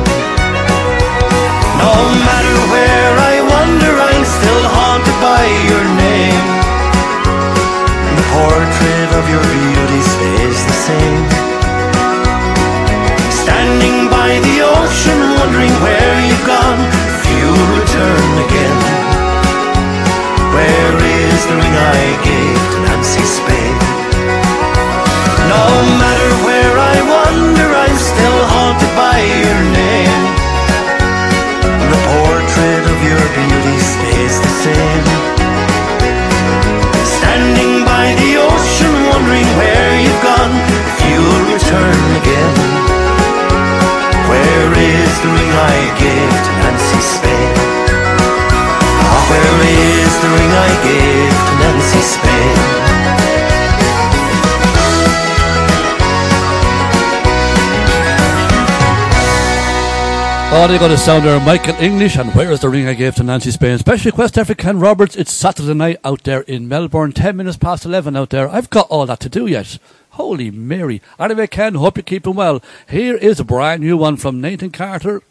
No matter where I wander, I'm still haunted by your name. The portrait of your beauty stays the same. Standing by the ocean, wondering where you've gone, if you'll return again. Where is the ring I gave to Nancy Spain? No matter where I wander, I'm still haunted by your name. The portrait of your beauty stays the same. Standing by the ocean, wondering where you've gone, if you'll return again. Where is the ring I gave to Nancy Spain? Oh, where is the ring I gave to Nancy Spain? Oh, they got a sound there, Michael English, and Where is the Ring I Gave to Nancy Spain? Special request there for Ken Roberts. It's Saturday night out there in Melbourne, 10 minutes past 11 out there. I've got all that to do yet. Holy Mary. Anyway, Ken, hope you're keeping well. Here is a brand new one from Nathan Carter.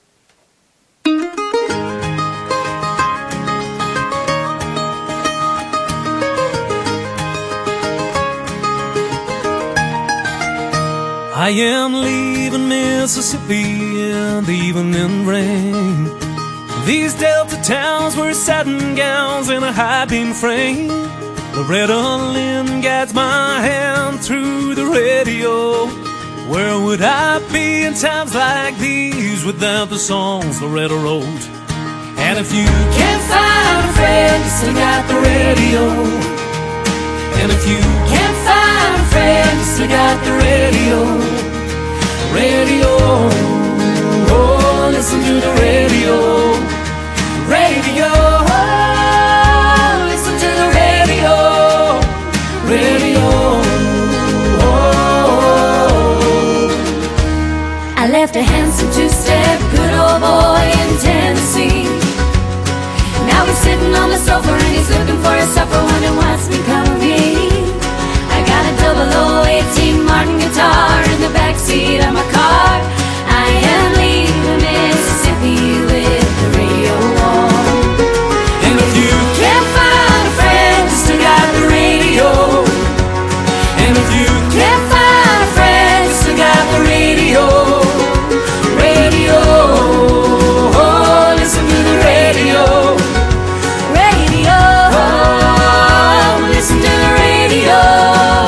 I am leaving Mississippi in the evening rain. These Delta towns were satin gowns in a high-beam frame. Loretta Lynn guides my hand through the radio. Where would I be in times like these without the songs Loretta wrote? And if you can't find a friend to sing at the radio, and if you can't find a friend to sing at the radio, oh, listen to the radio, radio, oh, listen to the radio, radio, oh. I left a handsome two-step good old boy in Tennessee. Now he's sitting on the sofa and he's looking for his supper, wondering what's become of me. I got a 0018 Martin guitar in the backseat of my car. I am leaving Mississippi with the radio on. And if you can't find a friend, still got the radio. And if you can't find a friend, still got the radio, radio, oh, listen to the radio, radio, oh, listen to the radio.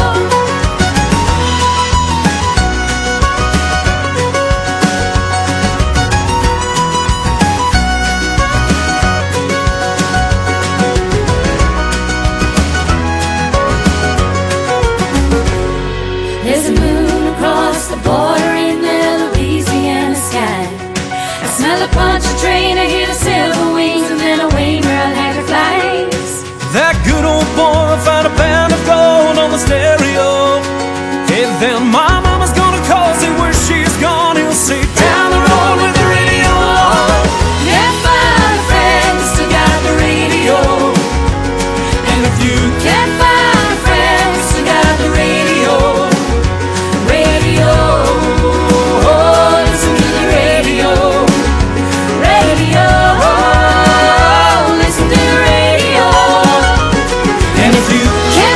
There's a moon across the border in the Louisiana sky. I smell a punch train, I hear the silver wings, and then a wing girl had her flies. that good old boy found a pound of gold on the stereo. Hey, then my mama's gonna call, see where she's gone. He'll say, down the road with the radio on. Can't find a friend, still got the radio. And if you can't find a friend, still got the radio. Radio, oh, listen to the radio. Radio, oh, listen to the radio. and if you can't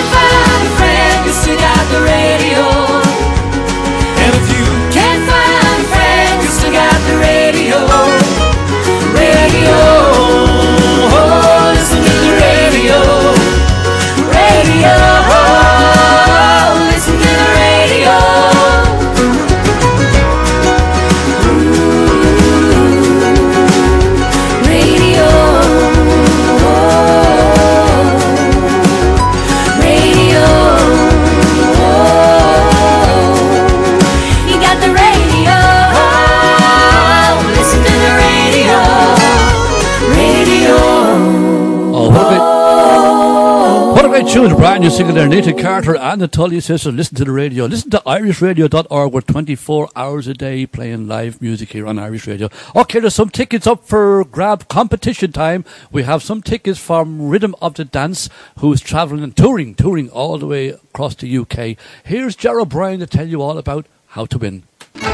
Great tune, a brand new single there, Nathan Carter and the Tully Sisters. Listen to the radio. Listen to irishradio.org. We're 24 hours a day playing live music here on Irish Radio. Okay, there's some tickets up for grab competition time. We have some tickets from Rhythm of the Dance, who's travelling and touring all the way across the UK. Here's Ger O'Brien to tell you all about how to win.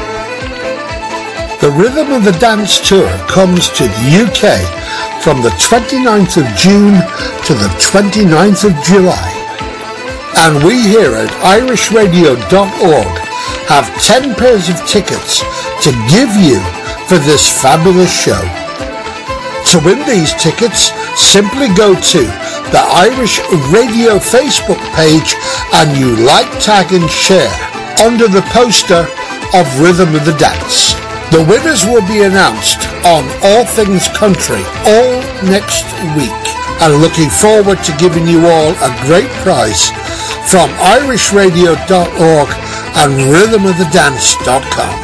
The Rhythm of the Dance Tour comes to the UK from the 29th of June to the 29th of July. And we here at irishradio.org have 10 pairs of tickets to give you for this fabulous show. To win these tickets, simply go to the Irish Radio Facebook page and you like, tag and share under the poster of Rhythm of the Dance. The winners will be announced on All Things Country all next week. And looking forward to giving you all a great prize from irishradio.org and rhythmofthedance.com.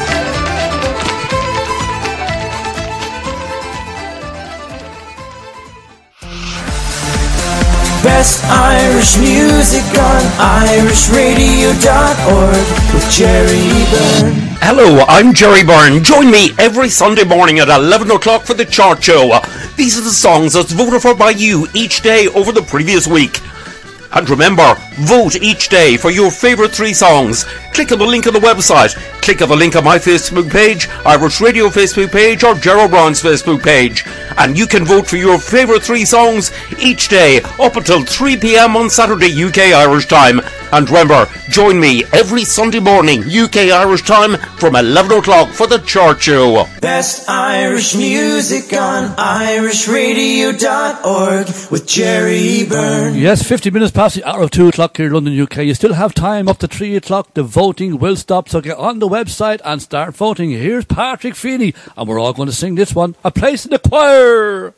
Best Irish music on irishradio.org with Jerry Byrne. Hello, I'm Jerry Byrne. Join me every Sunday morning at 11 o'clock for the chart show. These are the songs that's voted for by you each day over the previous week. And remember, vote each day for your favourite 3 songs. Click on the link on the website. Click on the link on my Facebook page, Irish Radio Facebook page, or Ger O'Brien's Facebook page. And you can vote for your favourite 3 songs each day up until 3 p.m. on Saturday UK Irish time. And remember, join me every Sunday morning UK Irish time from 11 o'clock for the chart show. Best Irish music on irishradio.org with Jerry Byrne. Yes, 50 minutes past the hour of 2 o'clock here in London, UK. You still have time up to 3 o'clock. The voting will stop, so get on the website and start voting. Here's Patrick Feeney, and we're all going to sing this one, A Place in the Choir.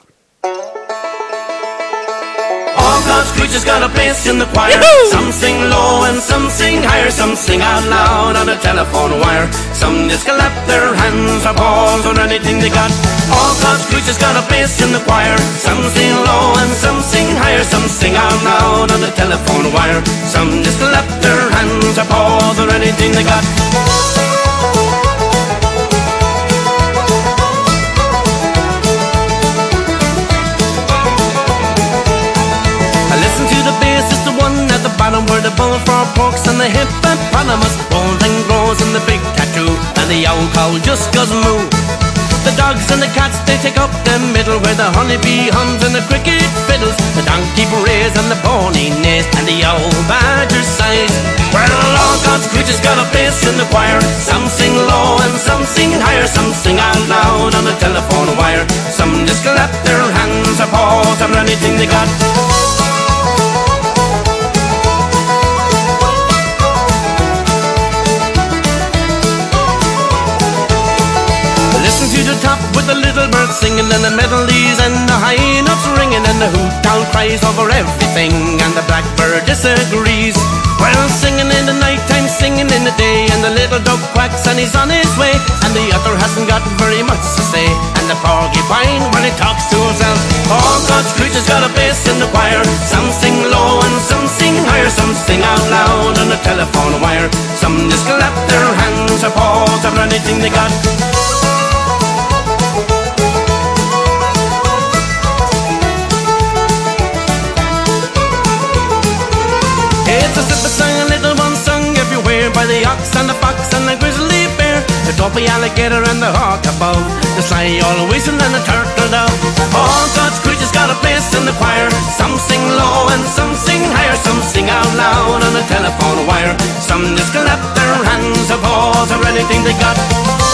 All God's creatures got a place in the choir. Some sing low and some sing higher. Some sing out loud on a telephone wire. Some just clap their hands or paws or anything they got. All God's creatures got a place in the choir. Some sing low and some sing higher. Some sing out loud on a telephone wire. Some just clap their hands or paws or anything they got. Bottom where the bullfrog porks and the hippopotamus rolls and grows and the big tattoo and the owl cow just goes moo. The dogs and the cats they take up the middle where the honeybee hums and the cricket fiddles. The donkey brays and the pony neighs and the owl badger sighs. Well, all God's creatures got a place in the choir. Some sing low and some sing higher. Some sing out loud on the telephone wire. Some just clap their hands or paws or anything they got. Top with the little birds singing and the melodies and the high notes ringing and the hoot owl cries over everything and the blackbird disagrees. Well, singing in the night time, singing in the day, and the little dog quacks and he's on his way, and the other hasn't got very much to say, and the porcupine when he talks to himself. All God's creatures got a place in the choir. Some sing low and some sing higher. Some sing out loud on the telephone wire. Some just clap their hands or paws or anything they got. It's a simple song, a little one sung everywhere by the ox and the fox and the grizzly bear, the dopey alligator and the hawk above, the sly owl whistle and the turtle dove. All God's creatures got a place in the choir. Some sing low and some sing higher. Some sing out loud on the telephone wire. Some just clap their hands or paws or anything they got.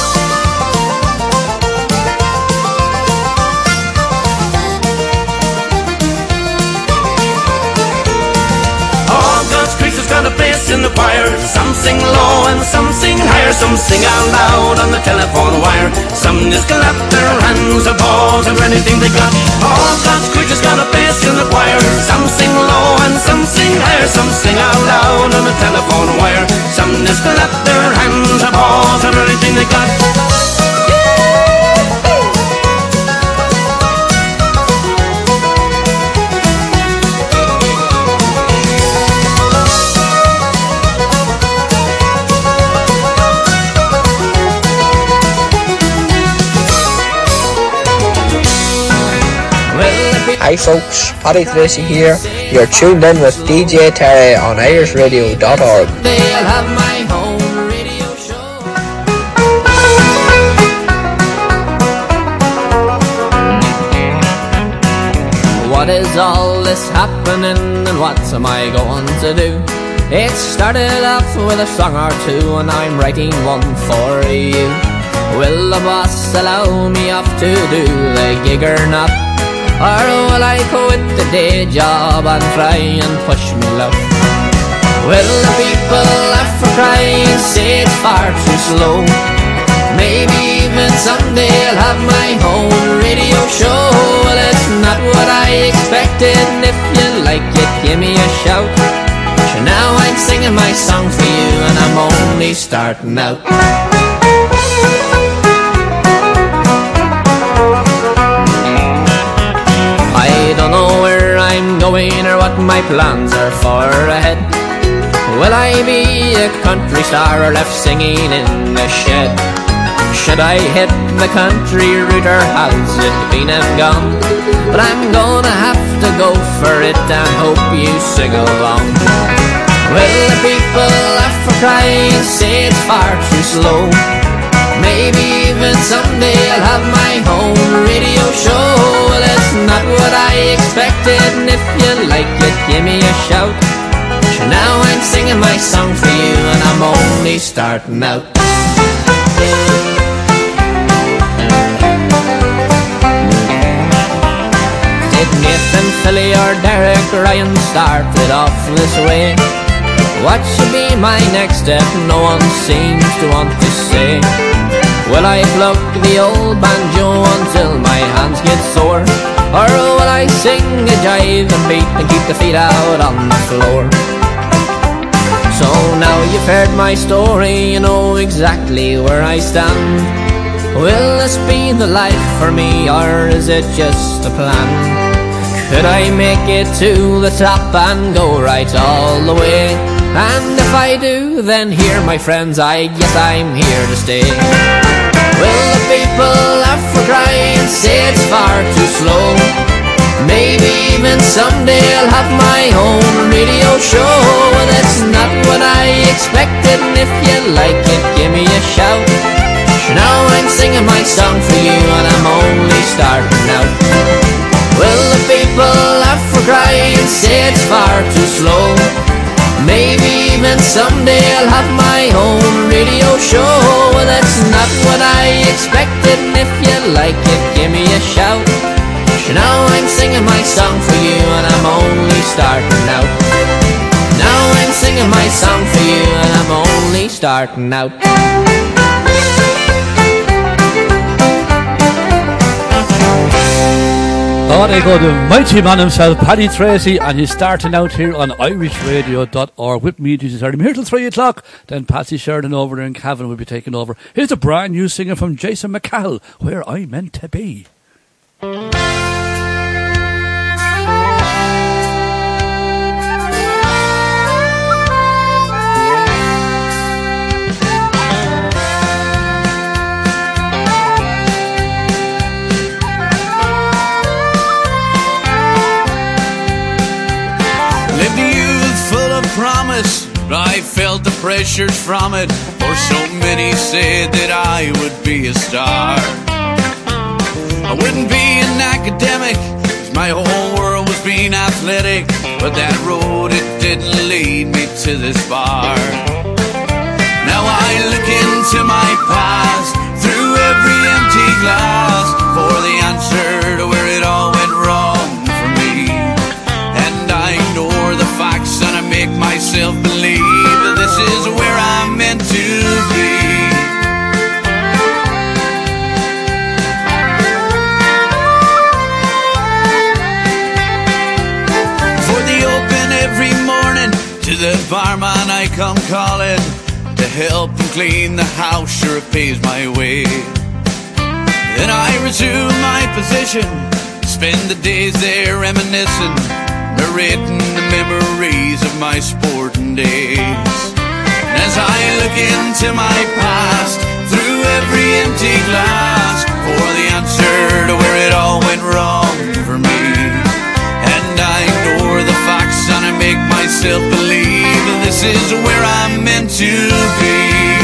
Got a place in the choir. Some sing low and some sing higher. Some sing out loud on the telephone wire. Some just clap their hands or paws or anything they got. All God's creatures got a place in the choir. Some sing low and some sing higher. Some sing out loud on the telephone wire. Some just clap their hands or paws or anything they got. Hi folks, Paddy Tracy here. You're tuned in with DJ Terry on irishradio.org. They'll have my home radio show. What is all this happening and what am I going to do? It started off with a song or two and I'm writing one for you. Will the boss allow me off to do the gig or not? Or will I quit the day job and try and push me luck? Will the people laugh for crying, say it's far too slow? Maybe even someday I'll have my own radio show. Well, it's not what I expected, and if you like it, give me a shout. So now I'm singing my song for you, and I'm only starting out. I don't know where I'm going or what my plans are for ahead. Will I be a country star or left singing in the shed? Should I hit the country route or has it been and gone? But I'm gonna have to go for it and hope you sing along. Will the people laugh or cry and say it's far too slow? Maybe even someday I'll have my own radio show. Well, it's not what I expected, and if you like it, give me a shout. So now I'm singing my song for you, and I'm only starting out. Did Nathan, Philly or Derek Ryan started off this way? What should be my next step? No one seems to want to say. Will I pluck the old banjo until my hands get sore? Or will I sing a jive and beat and keep the feet out on the floor? So now you've heard my story, you know exactly where I stand. Will this be the life for me, or is it just a plan? Could I make it to the top and go right all the way? And if I do, then here, my friends, I guess I'm here to stay. Will the people laugh or cry and say it's far too slow? Maybe even someday I'll have my own radio show. Well, it's not what I expected, and if you like it, give me a shout. Now I'm singing my song for you, and I'm only starting out. Will the people laugh or cry and say it's far too slow? Maybe even someday I'll have my own radio show. Well, that's not what I expected, and if you like it, give me a shout. So now I'm singing my song for you, and I'm only starting out. Now I'm singing my song for you, and I'm only starting out. Oh, there you go, the mighty man himself, Paddy Tracy, and he's starting out here on irishradio.org with me, DJ Terry. I'm here till 3 o'clock, then Patsy Sheridan over there and Cavan will be taking over. Here's a brand new singer from Jason McCall, Where I Meant to Be. Promise, but I felt the pressures from it, for so many said that I would be a star. I wouldn't be an academic, 'cause my whole world was being athletic, but that road, it didn't lead me to this bar. Now I look into my past, through every empty glass, for the answer to where it all went wrong for me. And I ignore the facts and I make myself believe that this is where I'm meant to be. For the open every morning, to the barman I come calling, to help him clean the house, sure it pays my way. Then I resume my position, spend the days there reminiscing, narrating the memories of my sporting days. And as I look into my past, through every empty glass, for the answer to where it all went wrong for me. myself believe this is where I'm meant to be.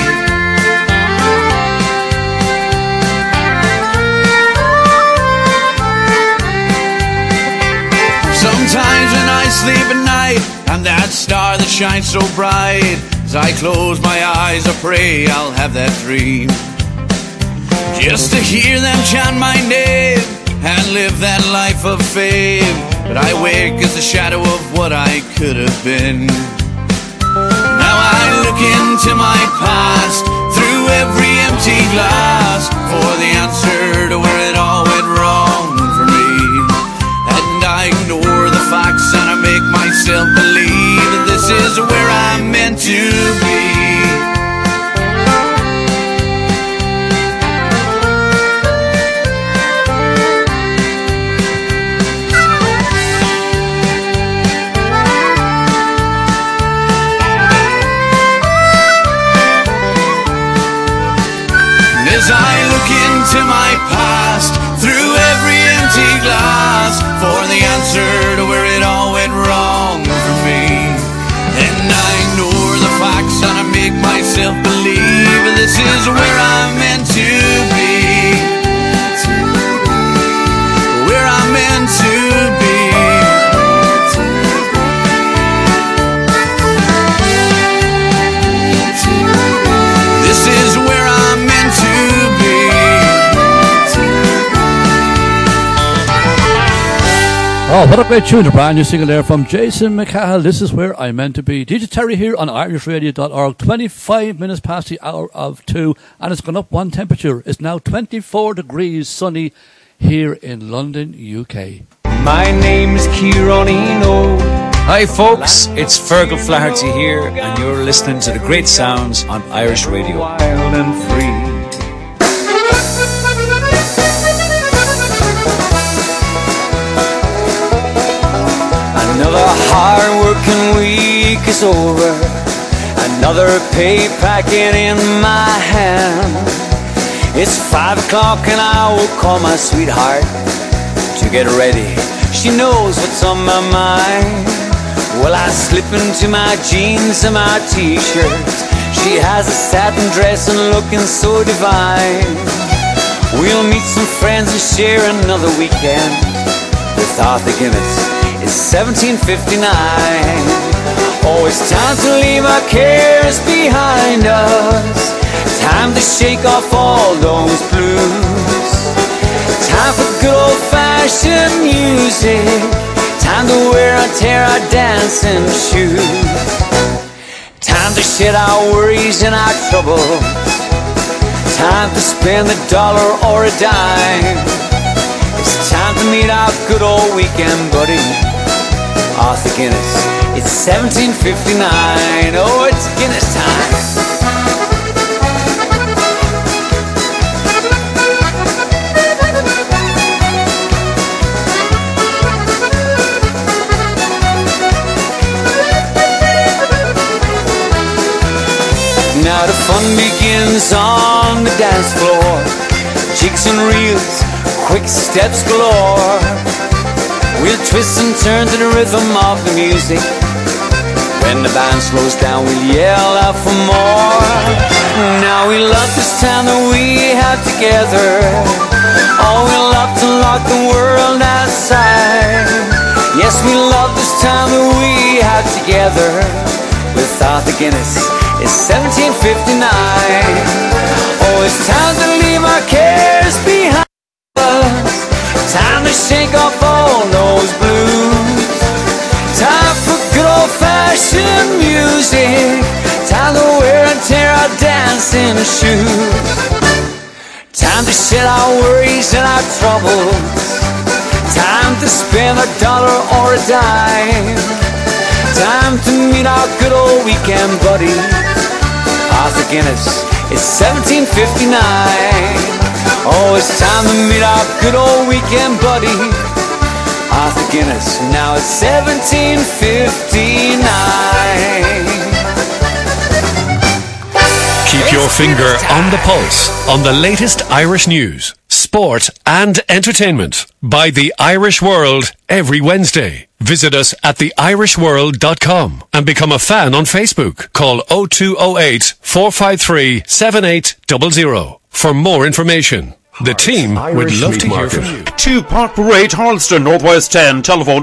Sometimes when I sleep at night, I'm that star that shines so bright. As I close my eyes, I pray I'll have that dream, just to hear them chant my name and live that life of fame. But I wake as a shadow of what I could have been. Now I look into my past through every empty glass for the answer to where it all went wrong for me. And I ignore the facts and I make myself believe that this is where I'm meant to be. As I look into my past through every empty glass for the answer to where it all went wrong for me. And I ignore the facts and I make myself believe this is where I'm meant to be. Where I'm meant to be. This is where I'm meant to be. Oh, what a great tune, a brand new single there from Jason McCahill. This is where I'm meant to be. DJ Terry here on irishradio.org. 25 minutes past the hour of 2, and it's gone up one temperature. It's now 24 degrees sunny here in London, UK. My name is Kieran Eno. Hi folks, it's Fergal Flaherty here, and you're listening to the great sounds on Irish Radio. Wild and free. Another hard-working week is over. Another pay packet in my hand. It's 5 o'clock and I will call my sweetheart to get ready. She knows what's on my mind. Well, I slip into my jeans and my t-shirt. She has a satin dress and looking so divine. We'll meet some friends and share another weekend with Arthur Guinness. It's 1759. Oh, it's time to leave our cares behind us. Time to shake off all those blues. Time for good old-fashioned music. Time to wear and tear our dancing shoes. Time to shed our worries and our troubles. Time to spend a dollar or a dime. It's time to meet our good old weekend buddy, Arthur Guinness. It's 1759. Oh, it's Guinness time. Now the fun begins on the dance floor. Jigs and reels, quick steps galore. We'll twist and turn to the rhythm of the music. When the band slows down, we'll yell out for more. Now we love this time that we have together. Oh, we love to lock the world outside. Yes, we love this time that we have together with Arthur Guinness. It's 1759. Oh, it's time to leave our cares behind us. Time to shake off all those blues. Time for good old-fashioned music. Time to wear and tear our dancing shoes. Time to shed our worries and our troubles. Time to spend a dollar or a dime. Time to meet our good old weekend buddy, Arthur Guinness. It's 1759. Oh, it's time to meet our good old weekend buddy, Arthur Guinness. Now it's 1759. Keep your finger on the pulse on the latest Irish news, sport and entertainment by The Irish World every Wednesday. Visit us at theirishworld.com and become a fan on Facebook. Call 0208 453 7800 for more information. The team would love to hear from you. 2 Park Parade, Harleston, Northwest 10. Telephone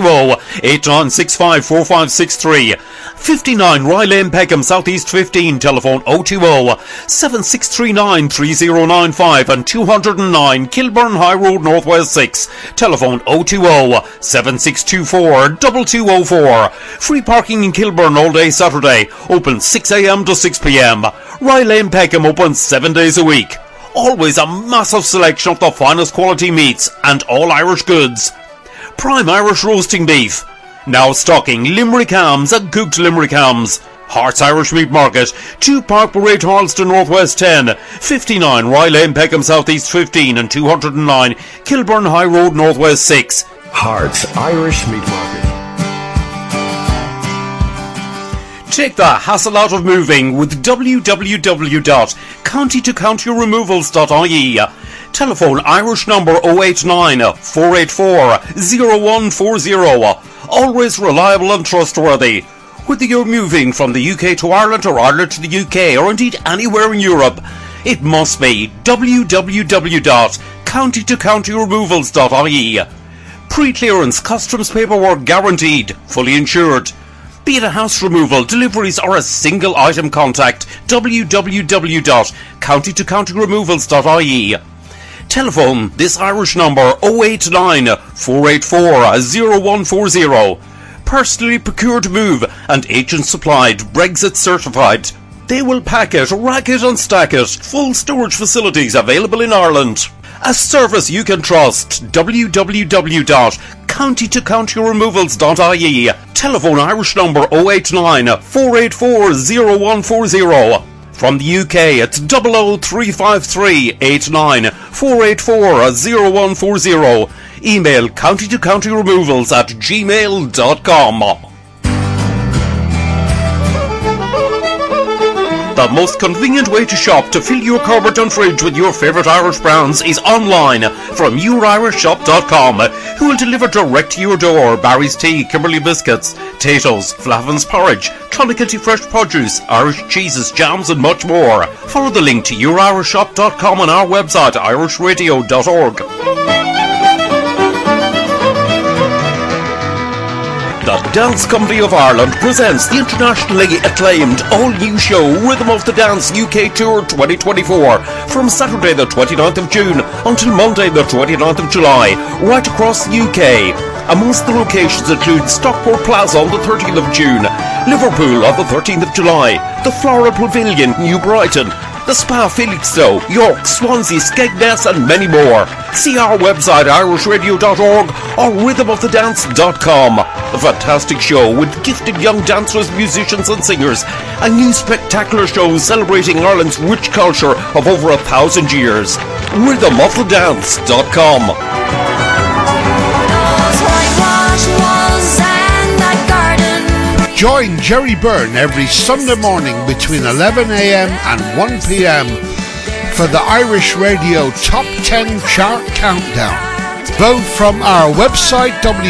020-8965-4563. 59 Rye Lane, Peckham, Southeast 15. Telephone 020-7639-3095. And 209 Kilburn High Road, Northwest 6. Telephone 020-7624-2204. Free parking in Kilburn all day Saturday. Open 6 a.m. to 6 p.m. Rye Lane, Peckham open 7 days a week. Always a massive selection of the finest quality meats and all Irish goods. Prime Irish roasting beef. Now stocking Limerick hams and cooked Limerick hams. Hearts Irish Meat Market. 2 Park Parade, Harleston, Northwest 10. 59 Rye Lane, Peckham, Southeast 15. And 209 Kilburn High Road, Northwest 6. Hearts Irish Meat Market. Take the hassle out of moving with www.countytocountyremovals.ie. Telephone Irish number 089 484 0140. Always reliable and trustworthy. Whether you're moving from the UK to Ireland or Ireland to the UK or indeed anywhere in Europe, it must be www.countytocountyremovals.ie. Pre-clearance customs paperwork guaranteed, fully insured. Be it a house removal, deliveries or a single item contact, www.countytocountyremovals.ie. Telephone this Irish number 089 484 0140. Personally procured move and agent supplied, Brexit certified. They will pack it, rack it and stack it. Full storage facilities available in Ireland. A service you can trust. www.countytocountyremovals.ie. Telephone Irish number 089 484 0140. From the UK, it's 00353 89 484 0140. Email countytocountyremovals@gmail.com. The most convenient way to shop to fill your cupboard and fridge with your favourite Irish brands is online from yourishshop.com, who will deliver direct to your door. Barry's Tea, Kimberley Biscuits, Tato's, Flavin's Porridge, Clonakilty Fresh Produce, Irish cheeses, jams and much more. Follow the link to yourishshop.com on our website irishradio.org. The Dance Company of Ireland presents the internationally acclaimed all-new show Rhythm of the Dance UK Tour 2024 from Saturday the 29th of June until Monday the 29th of July, right across the UK. Amongst the locations include Stockport Plaza on the 13th of June, Liverpool on the 13th of July, the Floral Pavilion, New Brighton, the Spa Felixstowe, York, Swansea, Skegness and many more. See our website irishradio.org or rhythmofthedance.com. A fantastic show with gifted young dancers, musicians and singers. A new spectacular show celebrating Ireland's rich culture of over 1,000 years. rhythmofthedance.com. Join Jerry Byrne every Sunday morning between 11 a.m. and 1 p.m. for the Irish Radio Top 10 Chart Countdown. Vote from our website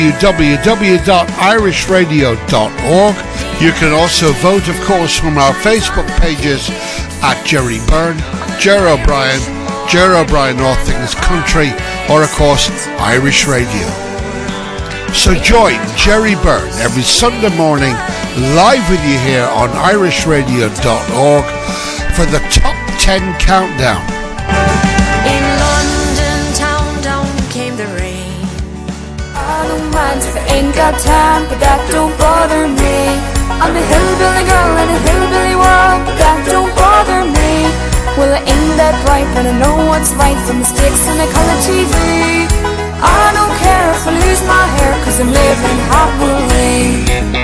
www.irishradio.org. You can also vote, of course, from our Facebook pages at Jerry Byrne, Ger O'Brien, All Things Country, or of course Irish Radio. So join Jerry Byrne every Sunday morning live with you here on irishradio.org for the Top 10 Countdown. In London town down came the rain. I don't mind if I ain't got time, but that don't bother me. I'm a hillbilly girl in a hillbilly world, but that don't bother me. Well, I ain't that bright, but I know what's right from the sticks and the colour TV. I don't care if I lose my hair, 'cause I'm living happily.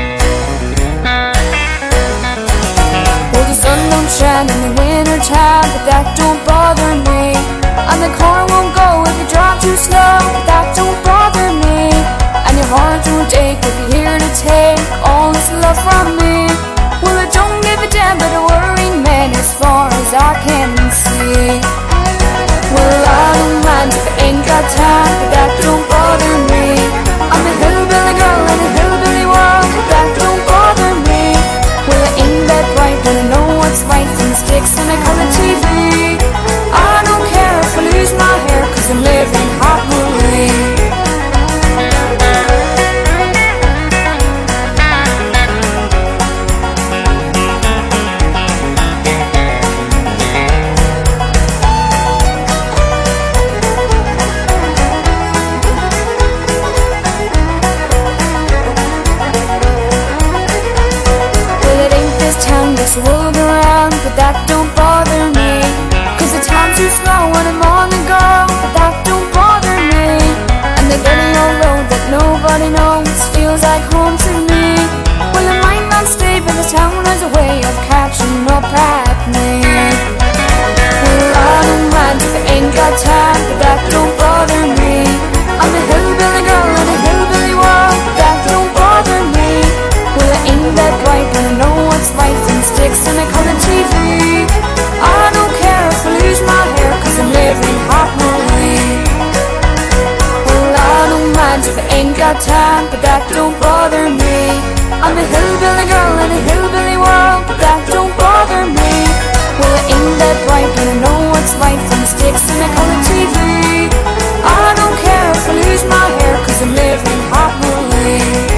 Well, the sun don't shine in the winter time, but that don't bother me. And the car won't go if you drive too slow, but that don't bother me. And your heart won't ache if you're here to take all this love from me. Well, I don't give a damn about a worrying man as far as I can see. Well, I don't mind if I ain't got time, but that don't bother me. I'm a hillbilly girl in a when I'm on the go, but that don't bother me. And the dirty old road that nobody knows feels like home to me. Well, I might not stay, but the town has a way of catching up at me. Well, I don't mind if I ain't got time, but that don't bother me. I'm a hillbilly girl in a hillbilly world, but that don't bother me. Well, I ain't that bright, but I know what's right from sticks and a colored TV. I don't care if I lose my hair, cause I'm living happily. Well, I don't mind if I ain't got time, but that don't bother me. I'm a hillbilly girl in a hillbilly world, but that don't bother me. Well, I ain't that bright, but I know what's right from sticks and a colored TV. I don't care if I lose my hair, cause I'm living happily.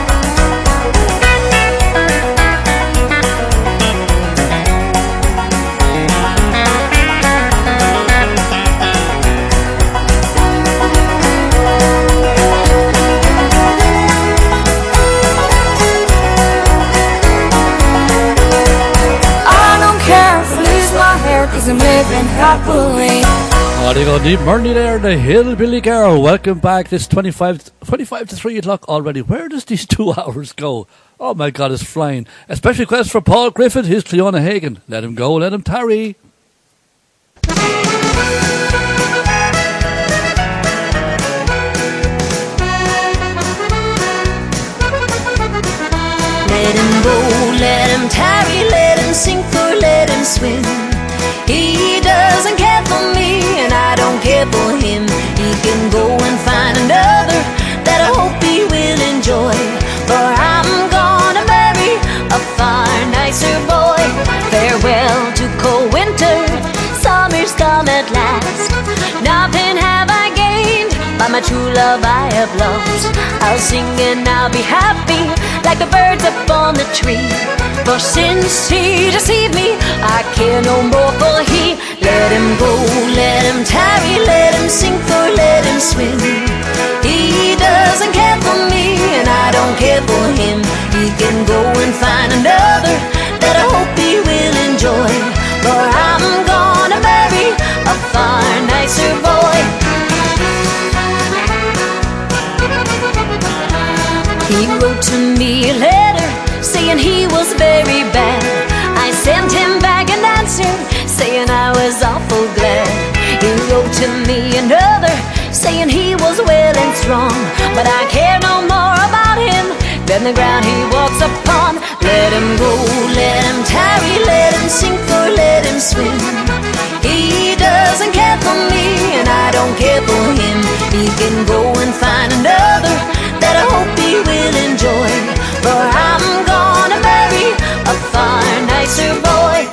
I'm living happily. Oh, they go Deep Murney there, the Hillbilly Girl. Welcome back. It's 25 to 3 o'clock already. Where does these 2 hours go? Oh my God, it's flying. A special request for Paul Griffith. Here's Cleona Hagan. Let him go, let him tarry. Let him go, let him tarry, let him sink or let him swim. He doesn't care for me and I don't care for him. He can go and find another that I hope he will enjoy. For I'm gonna marry a far nicer boy. Farewell to cold winter, summer's come at last. Nothing have I gained, by my true love I have lost. I'll sing and I'll be happy like the birds up on the tree. For since he deceived me, I care no more for he. Let him go, let him tarry, let him sink or let him swim. He doesn't care for me and I don't care for him. He can go and find another that I hope he will enjoy. For I'm gonna marry a far nicer boy. He wrote to me a letter saying he was very bad. I sent him back an answer saying I was awful glad. He wrote to me another saying he was well and strong, but I care no more about him than the ground he walks upon. Let him go, let him tarry, let him sink or let him swim. He doesn't care for me and I don't care for him. He can go and find another that I hope he will enjoy. For I'm gonna marry a far nicer boy.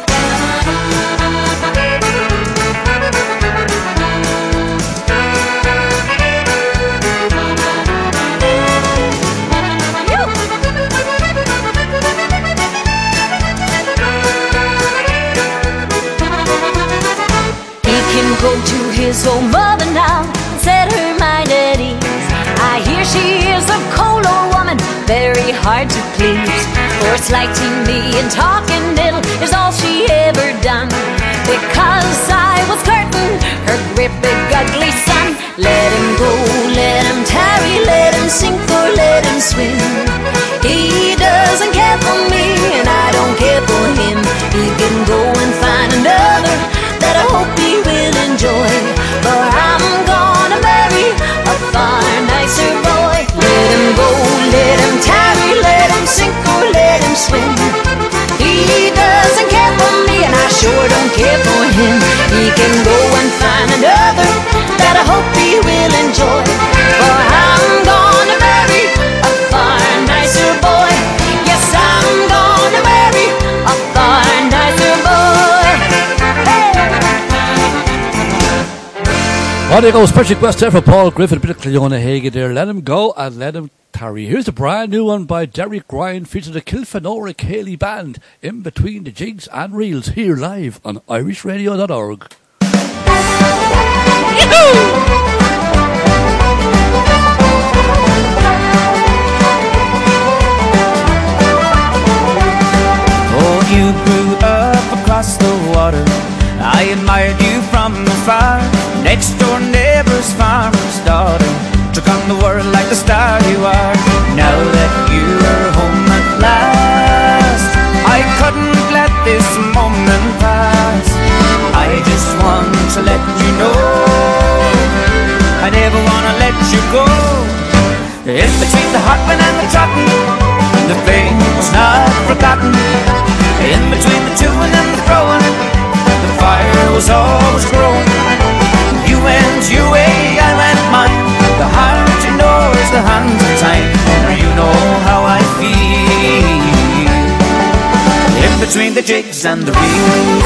He can go to his old mother now and set her mind at ease. I hear she is a cold old woman, very hard to please. For slighting me and talking little is all she ever done. Because I was courting her great big ugly son. Let him go, let him tarry, let him sink or let him swim. He doesn't care for me and I don't care for him. He can go and find another that I hope he will enjoy. For I'm gonna marry a far nicer boy. Let him go, let him tarry, let him sink or let him swim. He doesn't care for me and I sure don't care for him. He can go and find another that I hope he will enjoy. For I'm gonna marry a far nicer boy. Yes, I'm gonna marry a far nicer boy. Oh, there you go. Special request there for Paul Griffith, a bit of Cleona Hagan there. Let him go and let him tarry. Here's a brand new one by Derek Ryan featuring the Kilfenora Cayley Band, In Between the Jigs and Reels, here live on irishradio.org. Oh, you grew up across the water. I admired you from afar. Next door neighbor's farmer's daughter took on the world like the star you are. Now that you're home at last, I couldn't let this moment pass. I just want to let you know I never want to let you go. In between the hopping and the trotting, the flame was not forgotten. In between the chewing and the throwing, the fire was always growing. You went your way, I went mine. The heart you know is the hands of time. Now you know how I feel. In between the jigs and the reels.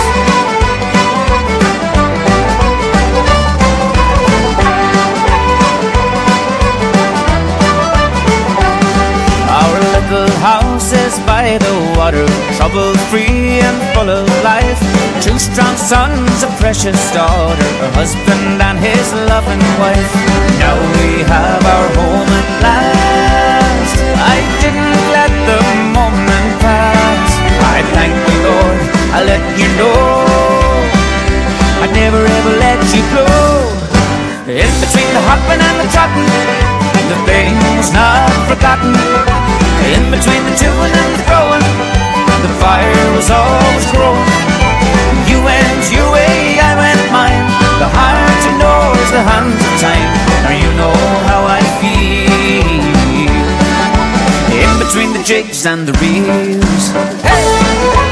Our little house is by the water, trouble-free and full of life. Two strong sons, a precious daughter, her husband and his loving wife. Now we have our home at last. I didn't let the moment pass. I thank the Lord, I let you know I'd never ever let you go. In between the hopping and the trotting, the flame was not forgotten. In between the chewing and the throwing, the fire was always growing. You went your way, I went mine. The heart you know is the hands of time. Now you know how I feel. In between the jigs and the reels. Hey!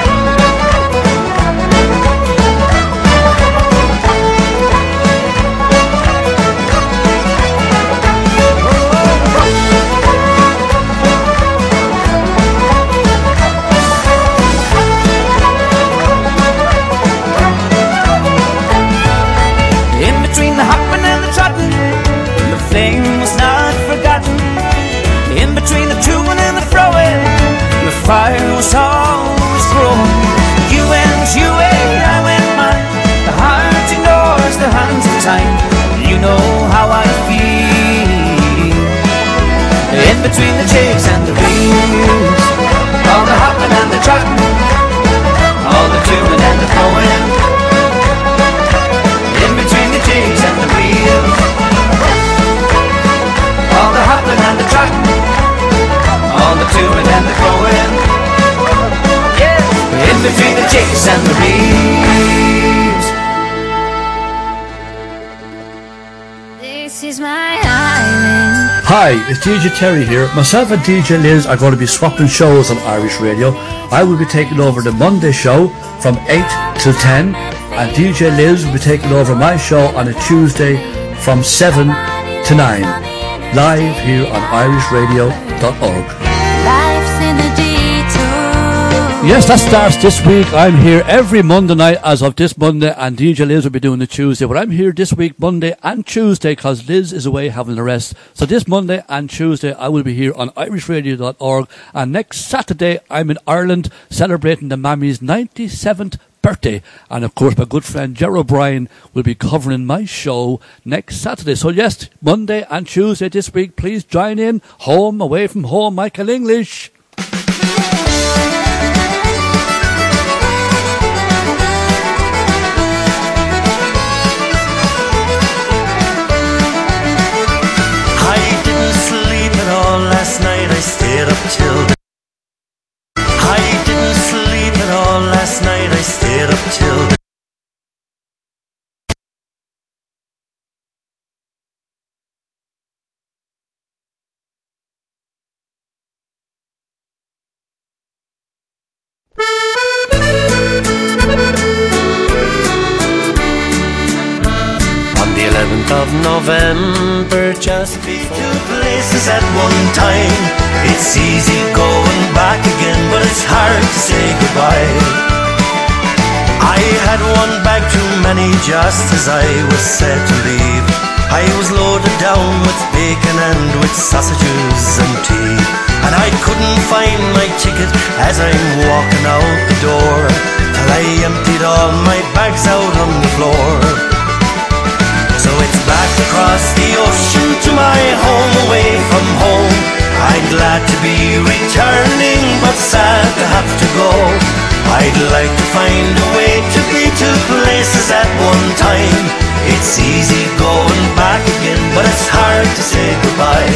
Fire was always growing. You went your way, I went mine. The heart ignores the hands of time. You know how I feel. In between the jigs and the reels, all the hopping and the trotting, all the doing and the throwing. In between the jigs and the reels, all the hopping and the trotting, all the doing and the throwing. Yeah, in between the jigs and the reels. This is my island. Hi, it's DJ Terry here. Myself and DJ Liz are going to be swapping shows on Irish Radio. I will be taking over the Monday show from 8 till 10, and DJ Liz will be taking over my show on a Tuesday from 7 to 9, live here on irishradio.org. Life's in a detour. Yes, that starts this week. I'm here every Monday night as of this Monday, and DJ Liz will be doing the Tuesday. But I'm here this week, Monday and Tuesday, because Liz is away having a rest. So this Monday and Tuesday, I will be here on irishradio.org. And next Saturday, I'm in Ireland celebrating the Mammy's 97th birthday. And of course, my good friend Ger O'Brien will be covering my show next Saturday. So yes, Monday and Tuesday this week, please join in. Home, away from home, Michael English. Last night I stayed up till I didn't sleep at all last night I stayed up till on the 11th of November, just before two places at one time. It's easy going back again, but it's hard to say goodbye. I had one bag too many just as I was set to leave. I was loaded down with bacon and with sausages and tea, and I couldn't find my ticket as I'm walking out the door, till I emptied all my bags out on the floor. So it's back across the ocean to my home, away from home. I'm glad to be returning, but sad to have to go. I'd like to find a way to be two places at one time. It's easy going back again, but it's hard to say goodbye.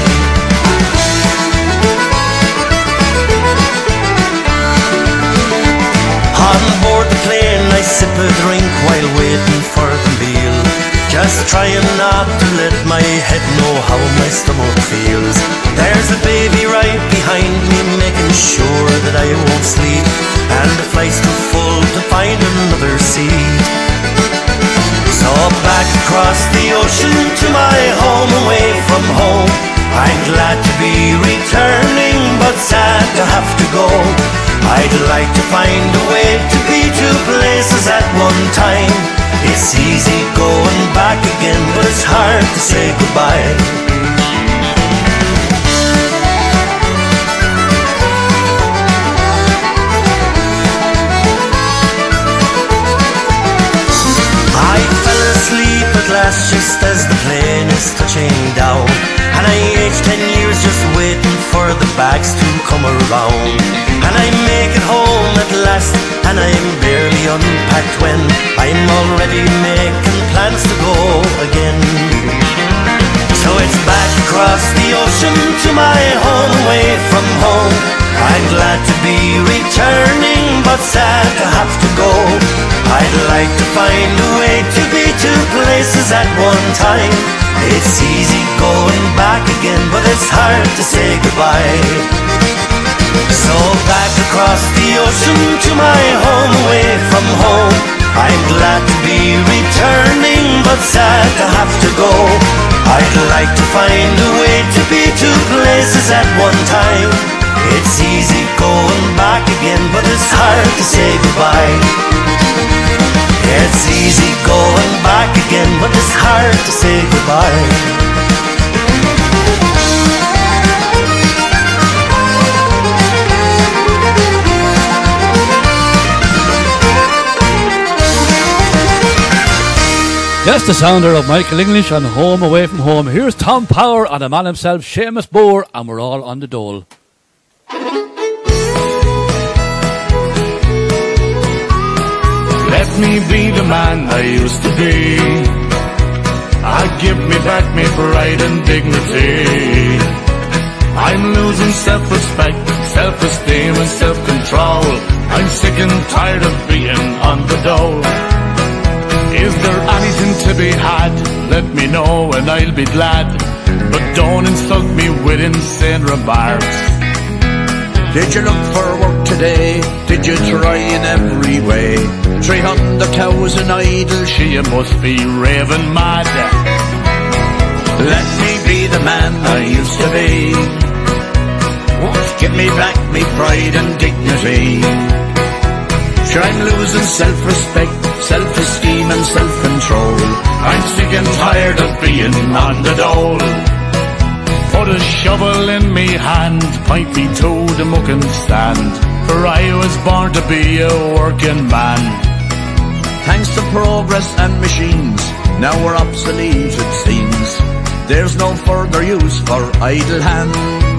On board the plane I sip a drink while waiting for the meal, just trying not to let my head know how my stomach feels. There's a baby right behind me making sure that I won't sleep, and the flight's too full to find another seat. So back across the ocean to my home away from home, I'm glad to be returning but sad to have to go. I'd like to find a way to be two places at one time. It's easy going back again, but it's hard to say goodbye. I fell asleep at last just as the plane is touching down, and I aged 10 years just waiting for the bags to come around. And I make it home at last, and I'm barely unpacked when I'm already making plans to go again. So it's back across the ocean to my home away from home. I'm glad to be returning, but sad to have to go. I'd like to find a way to be two places at one time. It's easy going back again, but it's hard to say goodbye. So back across the ocean to my home away from home. I'm glad to be returning, but sad to have to go. I'd like to find a way to be two places at one time. It's easy going back again, but it's hard to say goodbye. It's easy going back again, but it's hard to say goodbye. Yes, the sounder of Michael English on Home Away from Home. Here's Tom Power and the man himself, Seamus Moore, and we're all on the dole. Let me be the man I used to be. I give me back my pride and dignity. I'm losing self-respect, self-esteem and self-control. I'm sick and tired of being on the dole. Is there anything to be had? Let me know and I'll be glad. But don't insult me with insane remarks. Did you look for work today? Did you try in every way? 300,000 idle, she must be raving mad. Let me be the man I used to be. Won't give me back me pride and dignity. Sure, I'm losing self-respect, self-esteem and self-control. I'm sick and tired of being on the dole. Put a shovel in me hand, point me to the mucking stand, for I was born to be a working man. Thanks to progress and machines, now we're obsolete it seems. There's no further use for idle hands.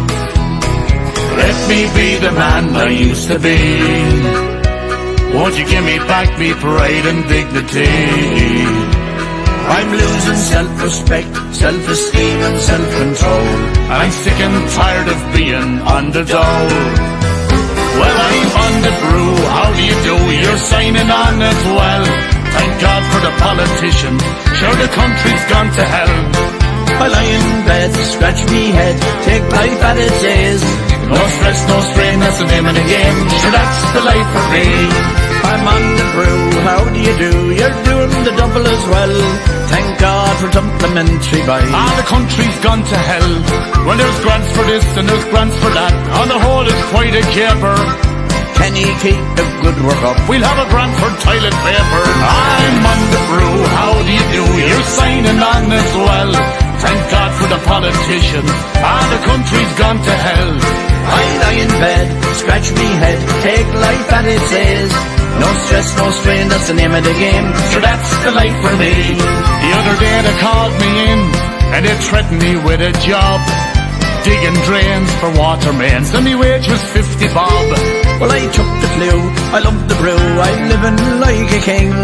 Let me be the man I used to be. Won't you give me back me pride and dignity? I'm losing self-respect, self-esteem and self-control. I'm sick and tired of being on the dole. Well, I'm on the brew, how do you do? You're signing on as well. Thank God for the politician, sure the country's gone to hell. I lie in bed, scratch me head, take life at its ease. No stress, no strain, that's the name of the game. Sure, that's the life for me. I'm on the brew, how do you do? You're doing the double as well. Thank God for supplementary buy. The country's gone to hell. Well, there's grants for this and there's grants for that. On the whole, it's quite a caper. Can you keep the good work up? We'll have a grant for toilet paper. I'm on the brew, how do you do? You're signing on as well. Thank God for the politician. The country's gone to hell. I lie in bed, scratch me head, take life at its ease. No stress, no strain, that's the name of the game. So that's the life for me. The other day they called me in and they threatened me with a job, digging drains for water mains, and my wage was 50 bob. Well, I took the flu, I love the brew, I'm living like a king.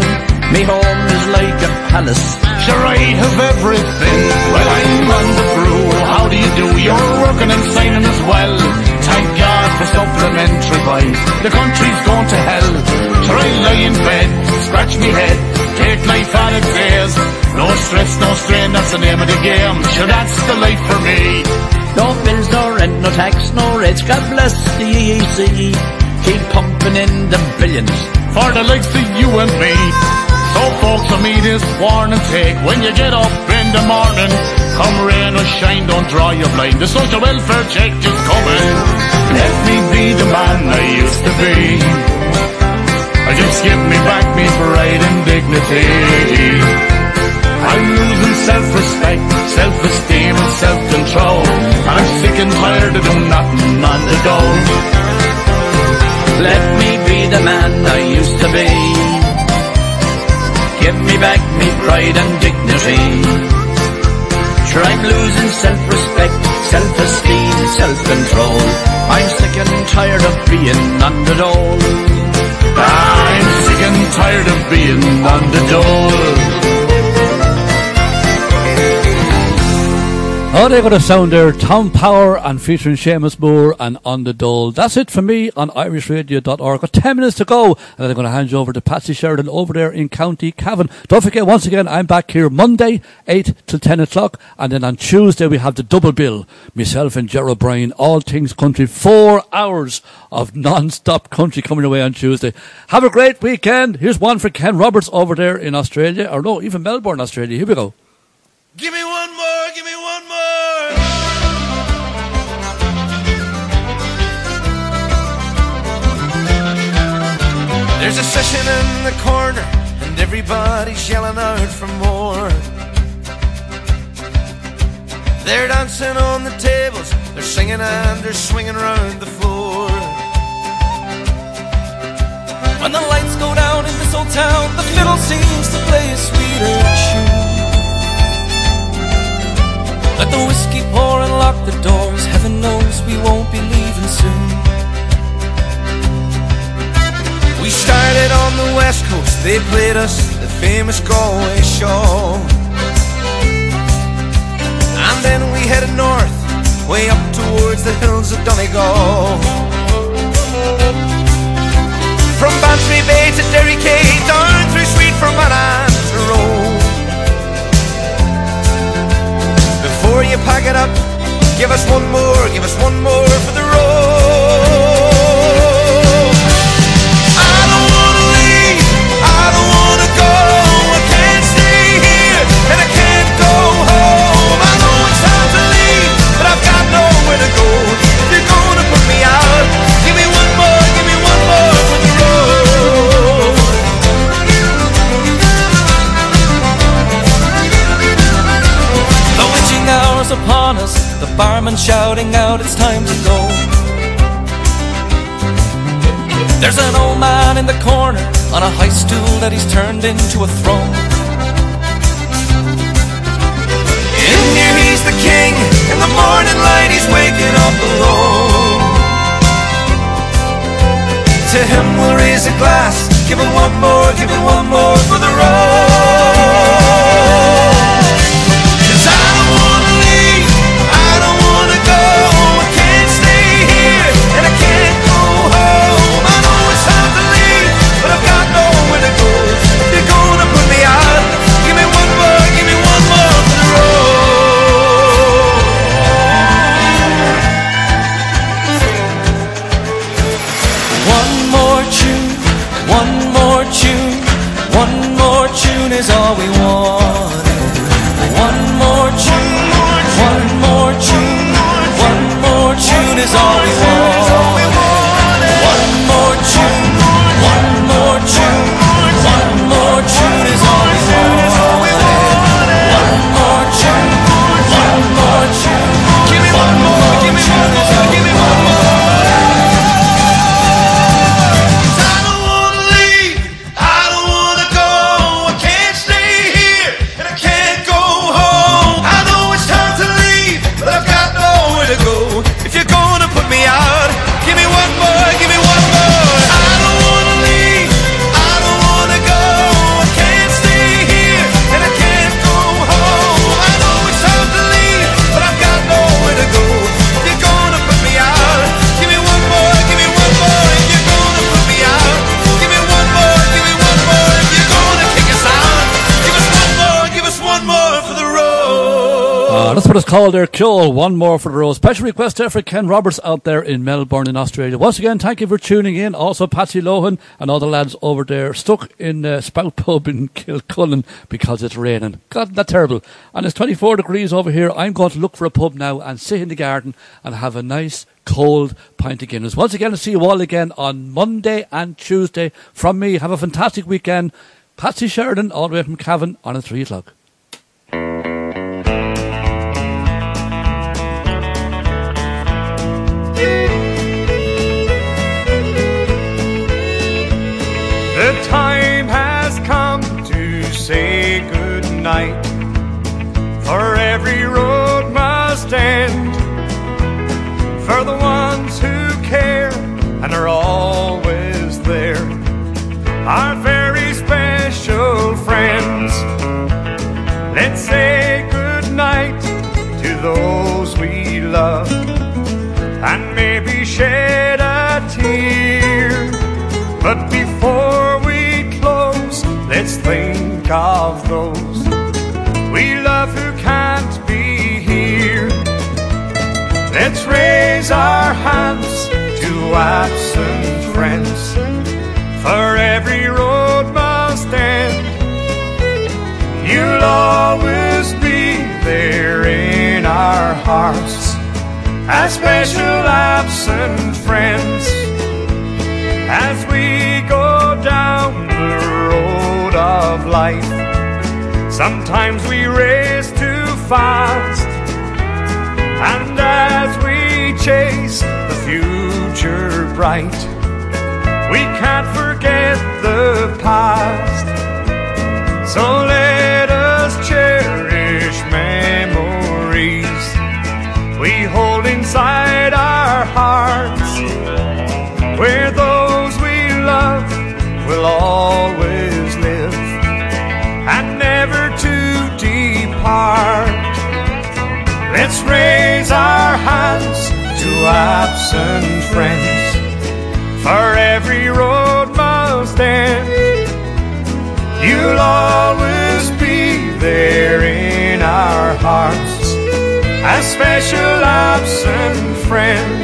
Me home is like a palace. Sure, I have everything. Well, I'm on the brew. How do you do? You're working and signing as well. Thank God for supplementary buys. The country's going to hell. Sure, I lie in bed, scratch me head, take life at its days. No stress, no strain, that's the name of the game. Sure, that's the life for me. No bills, no rent, no tax, no rates. God bless the EEC. Keep pumping in the billions for the likes of you and me. So folks, for me this warning take. When you get up in the morning, come rain or shine, don't draw your blind. The social welfare check is coming. Let me be the man I used to be. Just give me back me pride and dignity. I'm losing self-respect, self-esteem and self-control. I'm sick and tired of doing nothing on the go. Let me be the man I used to be. Give me back me pride and dignity. Sure, I'm losing self-respect, self-esteem, self-control. I'm sick and tired of being on the dole. I'm sick and tired of being on the dole. Oh, they got a sound there. Tom Power and featuring Seamus Moore and On the Dole. That's it for me on irishradio.org. Got 10 minutes to go, and then I'm going to hand you over to Patsy Sheridan over there in County Cavan. Don't forget, once again, I'm back here Monday, 8 till 10 o'clock, and then on Tuesday we have the double bill. Myself and Ger O'Brien, all things country. 4 hours of non-stop country coming away on Tuesday. Have a great weekend. Here's one for Ken Roberts over there in Australia, or no, even Melbourne, Australia. Here we go. Give me one more, give me one more. There's a session in the corner and everybody's yelling out for more. They're dancing on the tables, they're singing and they're swinging around the floor. When the lights go down in this old town, the fiddle seems to play a sweeter tune. Let the whiskey pour and lock the doors. Heaven knows we won't be leaving soon. We started on the west coast. They played us the famous Galway show. And then we headed north, way up towards the hills of Donegal. From Bantry Bay to Derry Cay, down through Sweet Fermanagh to Roe. Before you pack it up, give us one more for the road. I don't wanna leave, I don't wanna go. I can't stay here and I can't go home. I know it's time to leave, but I've got nowhere to go. If you're gonna put me out, give me one more for the road. The witching hour's upon us, the barman shouting out it's time to go. There's an old man in the corner on a high stool that he's turned into a throne. In here he's the king, in the morning light he's waking up alone. To him we'll raise a glass, give him one more for the road. Is all we wanted. One more tune, one more tune, one more tune is all we wanted. One more tune, one more tune, one more tune is all we wanted. One more tune, one more tune, give me one more, give me one more, give me one more. I don't wanna leave, I don't wanna go, I can't stay here. Well, that's what it's called there, Kjol. One more for the road. Special request there for Ken Roberts out there in Melbourne in Australia. Once again, thank you for tuning in. Also, Patsy Lohan and all the lads over there stuck in Spout Pub in Kilcullen because it's raining. God, isn't that terrible? And it's 24 degrees over here. I'm going to look for a pub now and sit in the garden and have a nice cold pint of Guinness. Once again, I'll see you all again on Monday and Tuesday. From me, have a fantastic weekend. Patsy Sheridan, all the way from Cavan on a 3 o'clock. The time has come to say goodnight, for every road must end, for the ones who care and are always there, our very special friends. Let's say goodnight to those we love, and maybe shed a tear. But before we close, let's think of those we love who can't be here. Let's raise our hands to absent friends, for every road must end. You'll always be there in our hearts, as special absent friends. As we go down the road of life, sometimes we race too fast, and as we chase the future bright, we can't forget the past. So let us cherish memories we hold inside our hearts, where those we love will always live and never to depart. Let's raise our hands to absent friends, for every road must end. You'll always be there in our hearts, as special absent friends.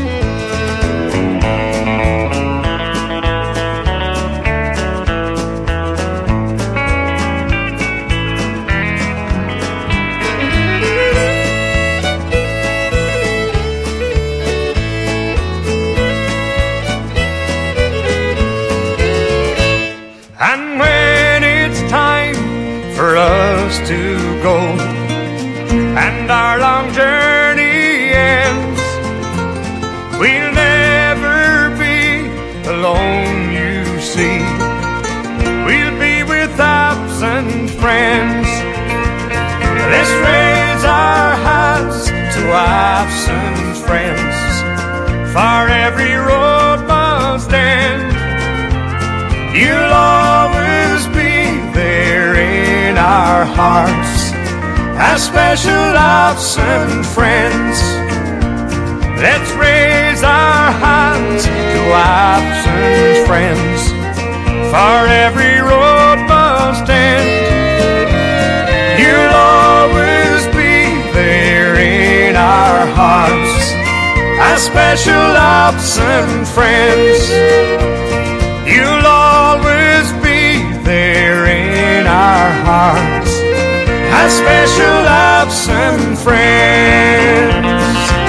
And when it's time for us to go and our long journey ends, we'll never be alone, you see. We'll be with absent friends. Let's raise our hands to absent friends, for every road must end. You'll always be there in our hearts, as special absent friends. Let's raise our hands to absent friends, for every road must end. You'll always be there in our hearts, as special absent friends. You'll always be there in our hearts, as special absent friends.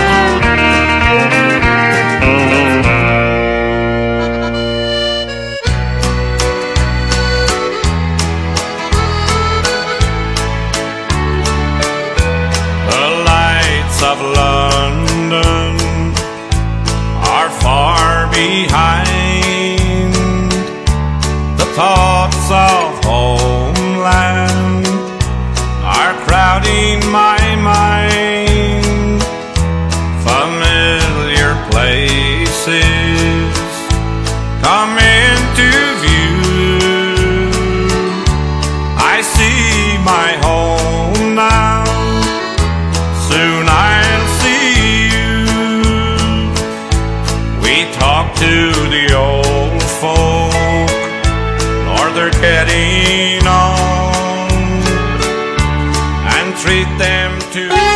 The lights of London are far behind. Thoughts of homeland are crowding my mind. Familiar places come into view. I see my home now, soon I'll see you. We talk to the old folk, they're getting on, and treat them to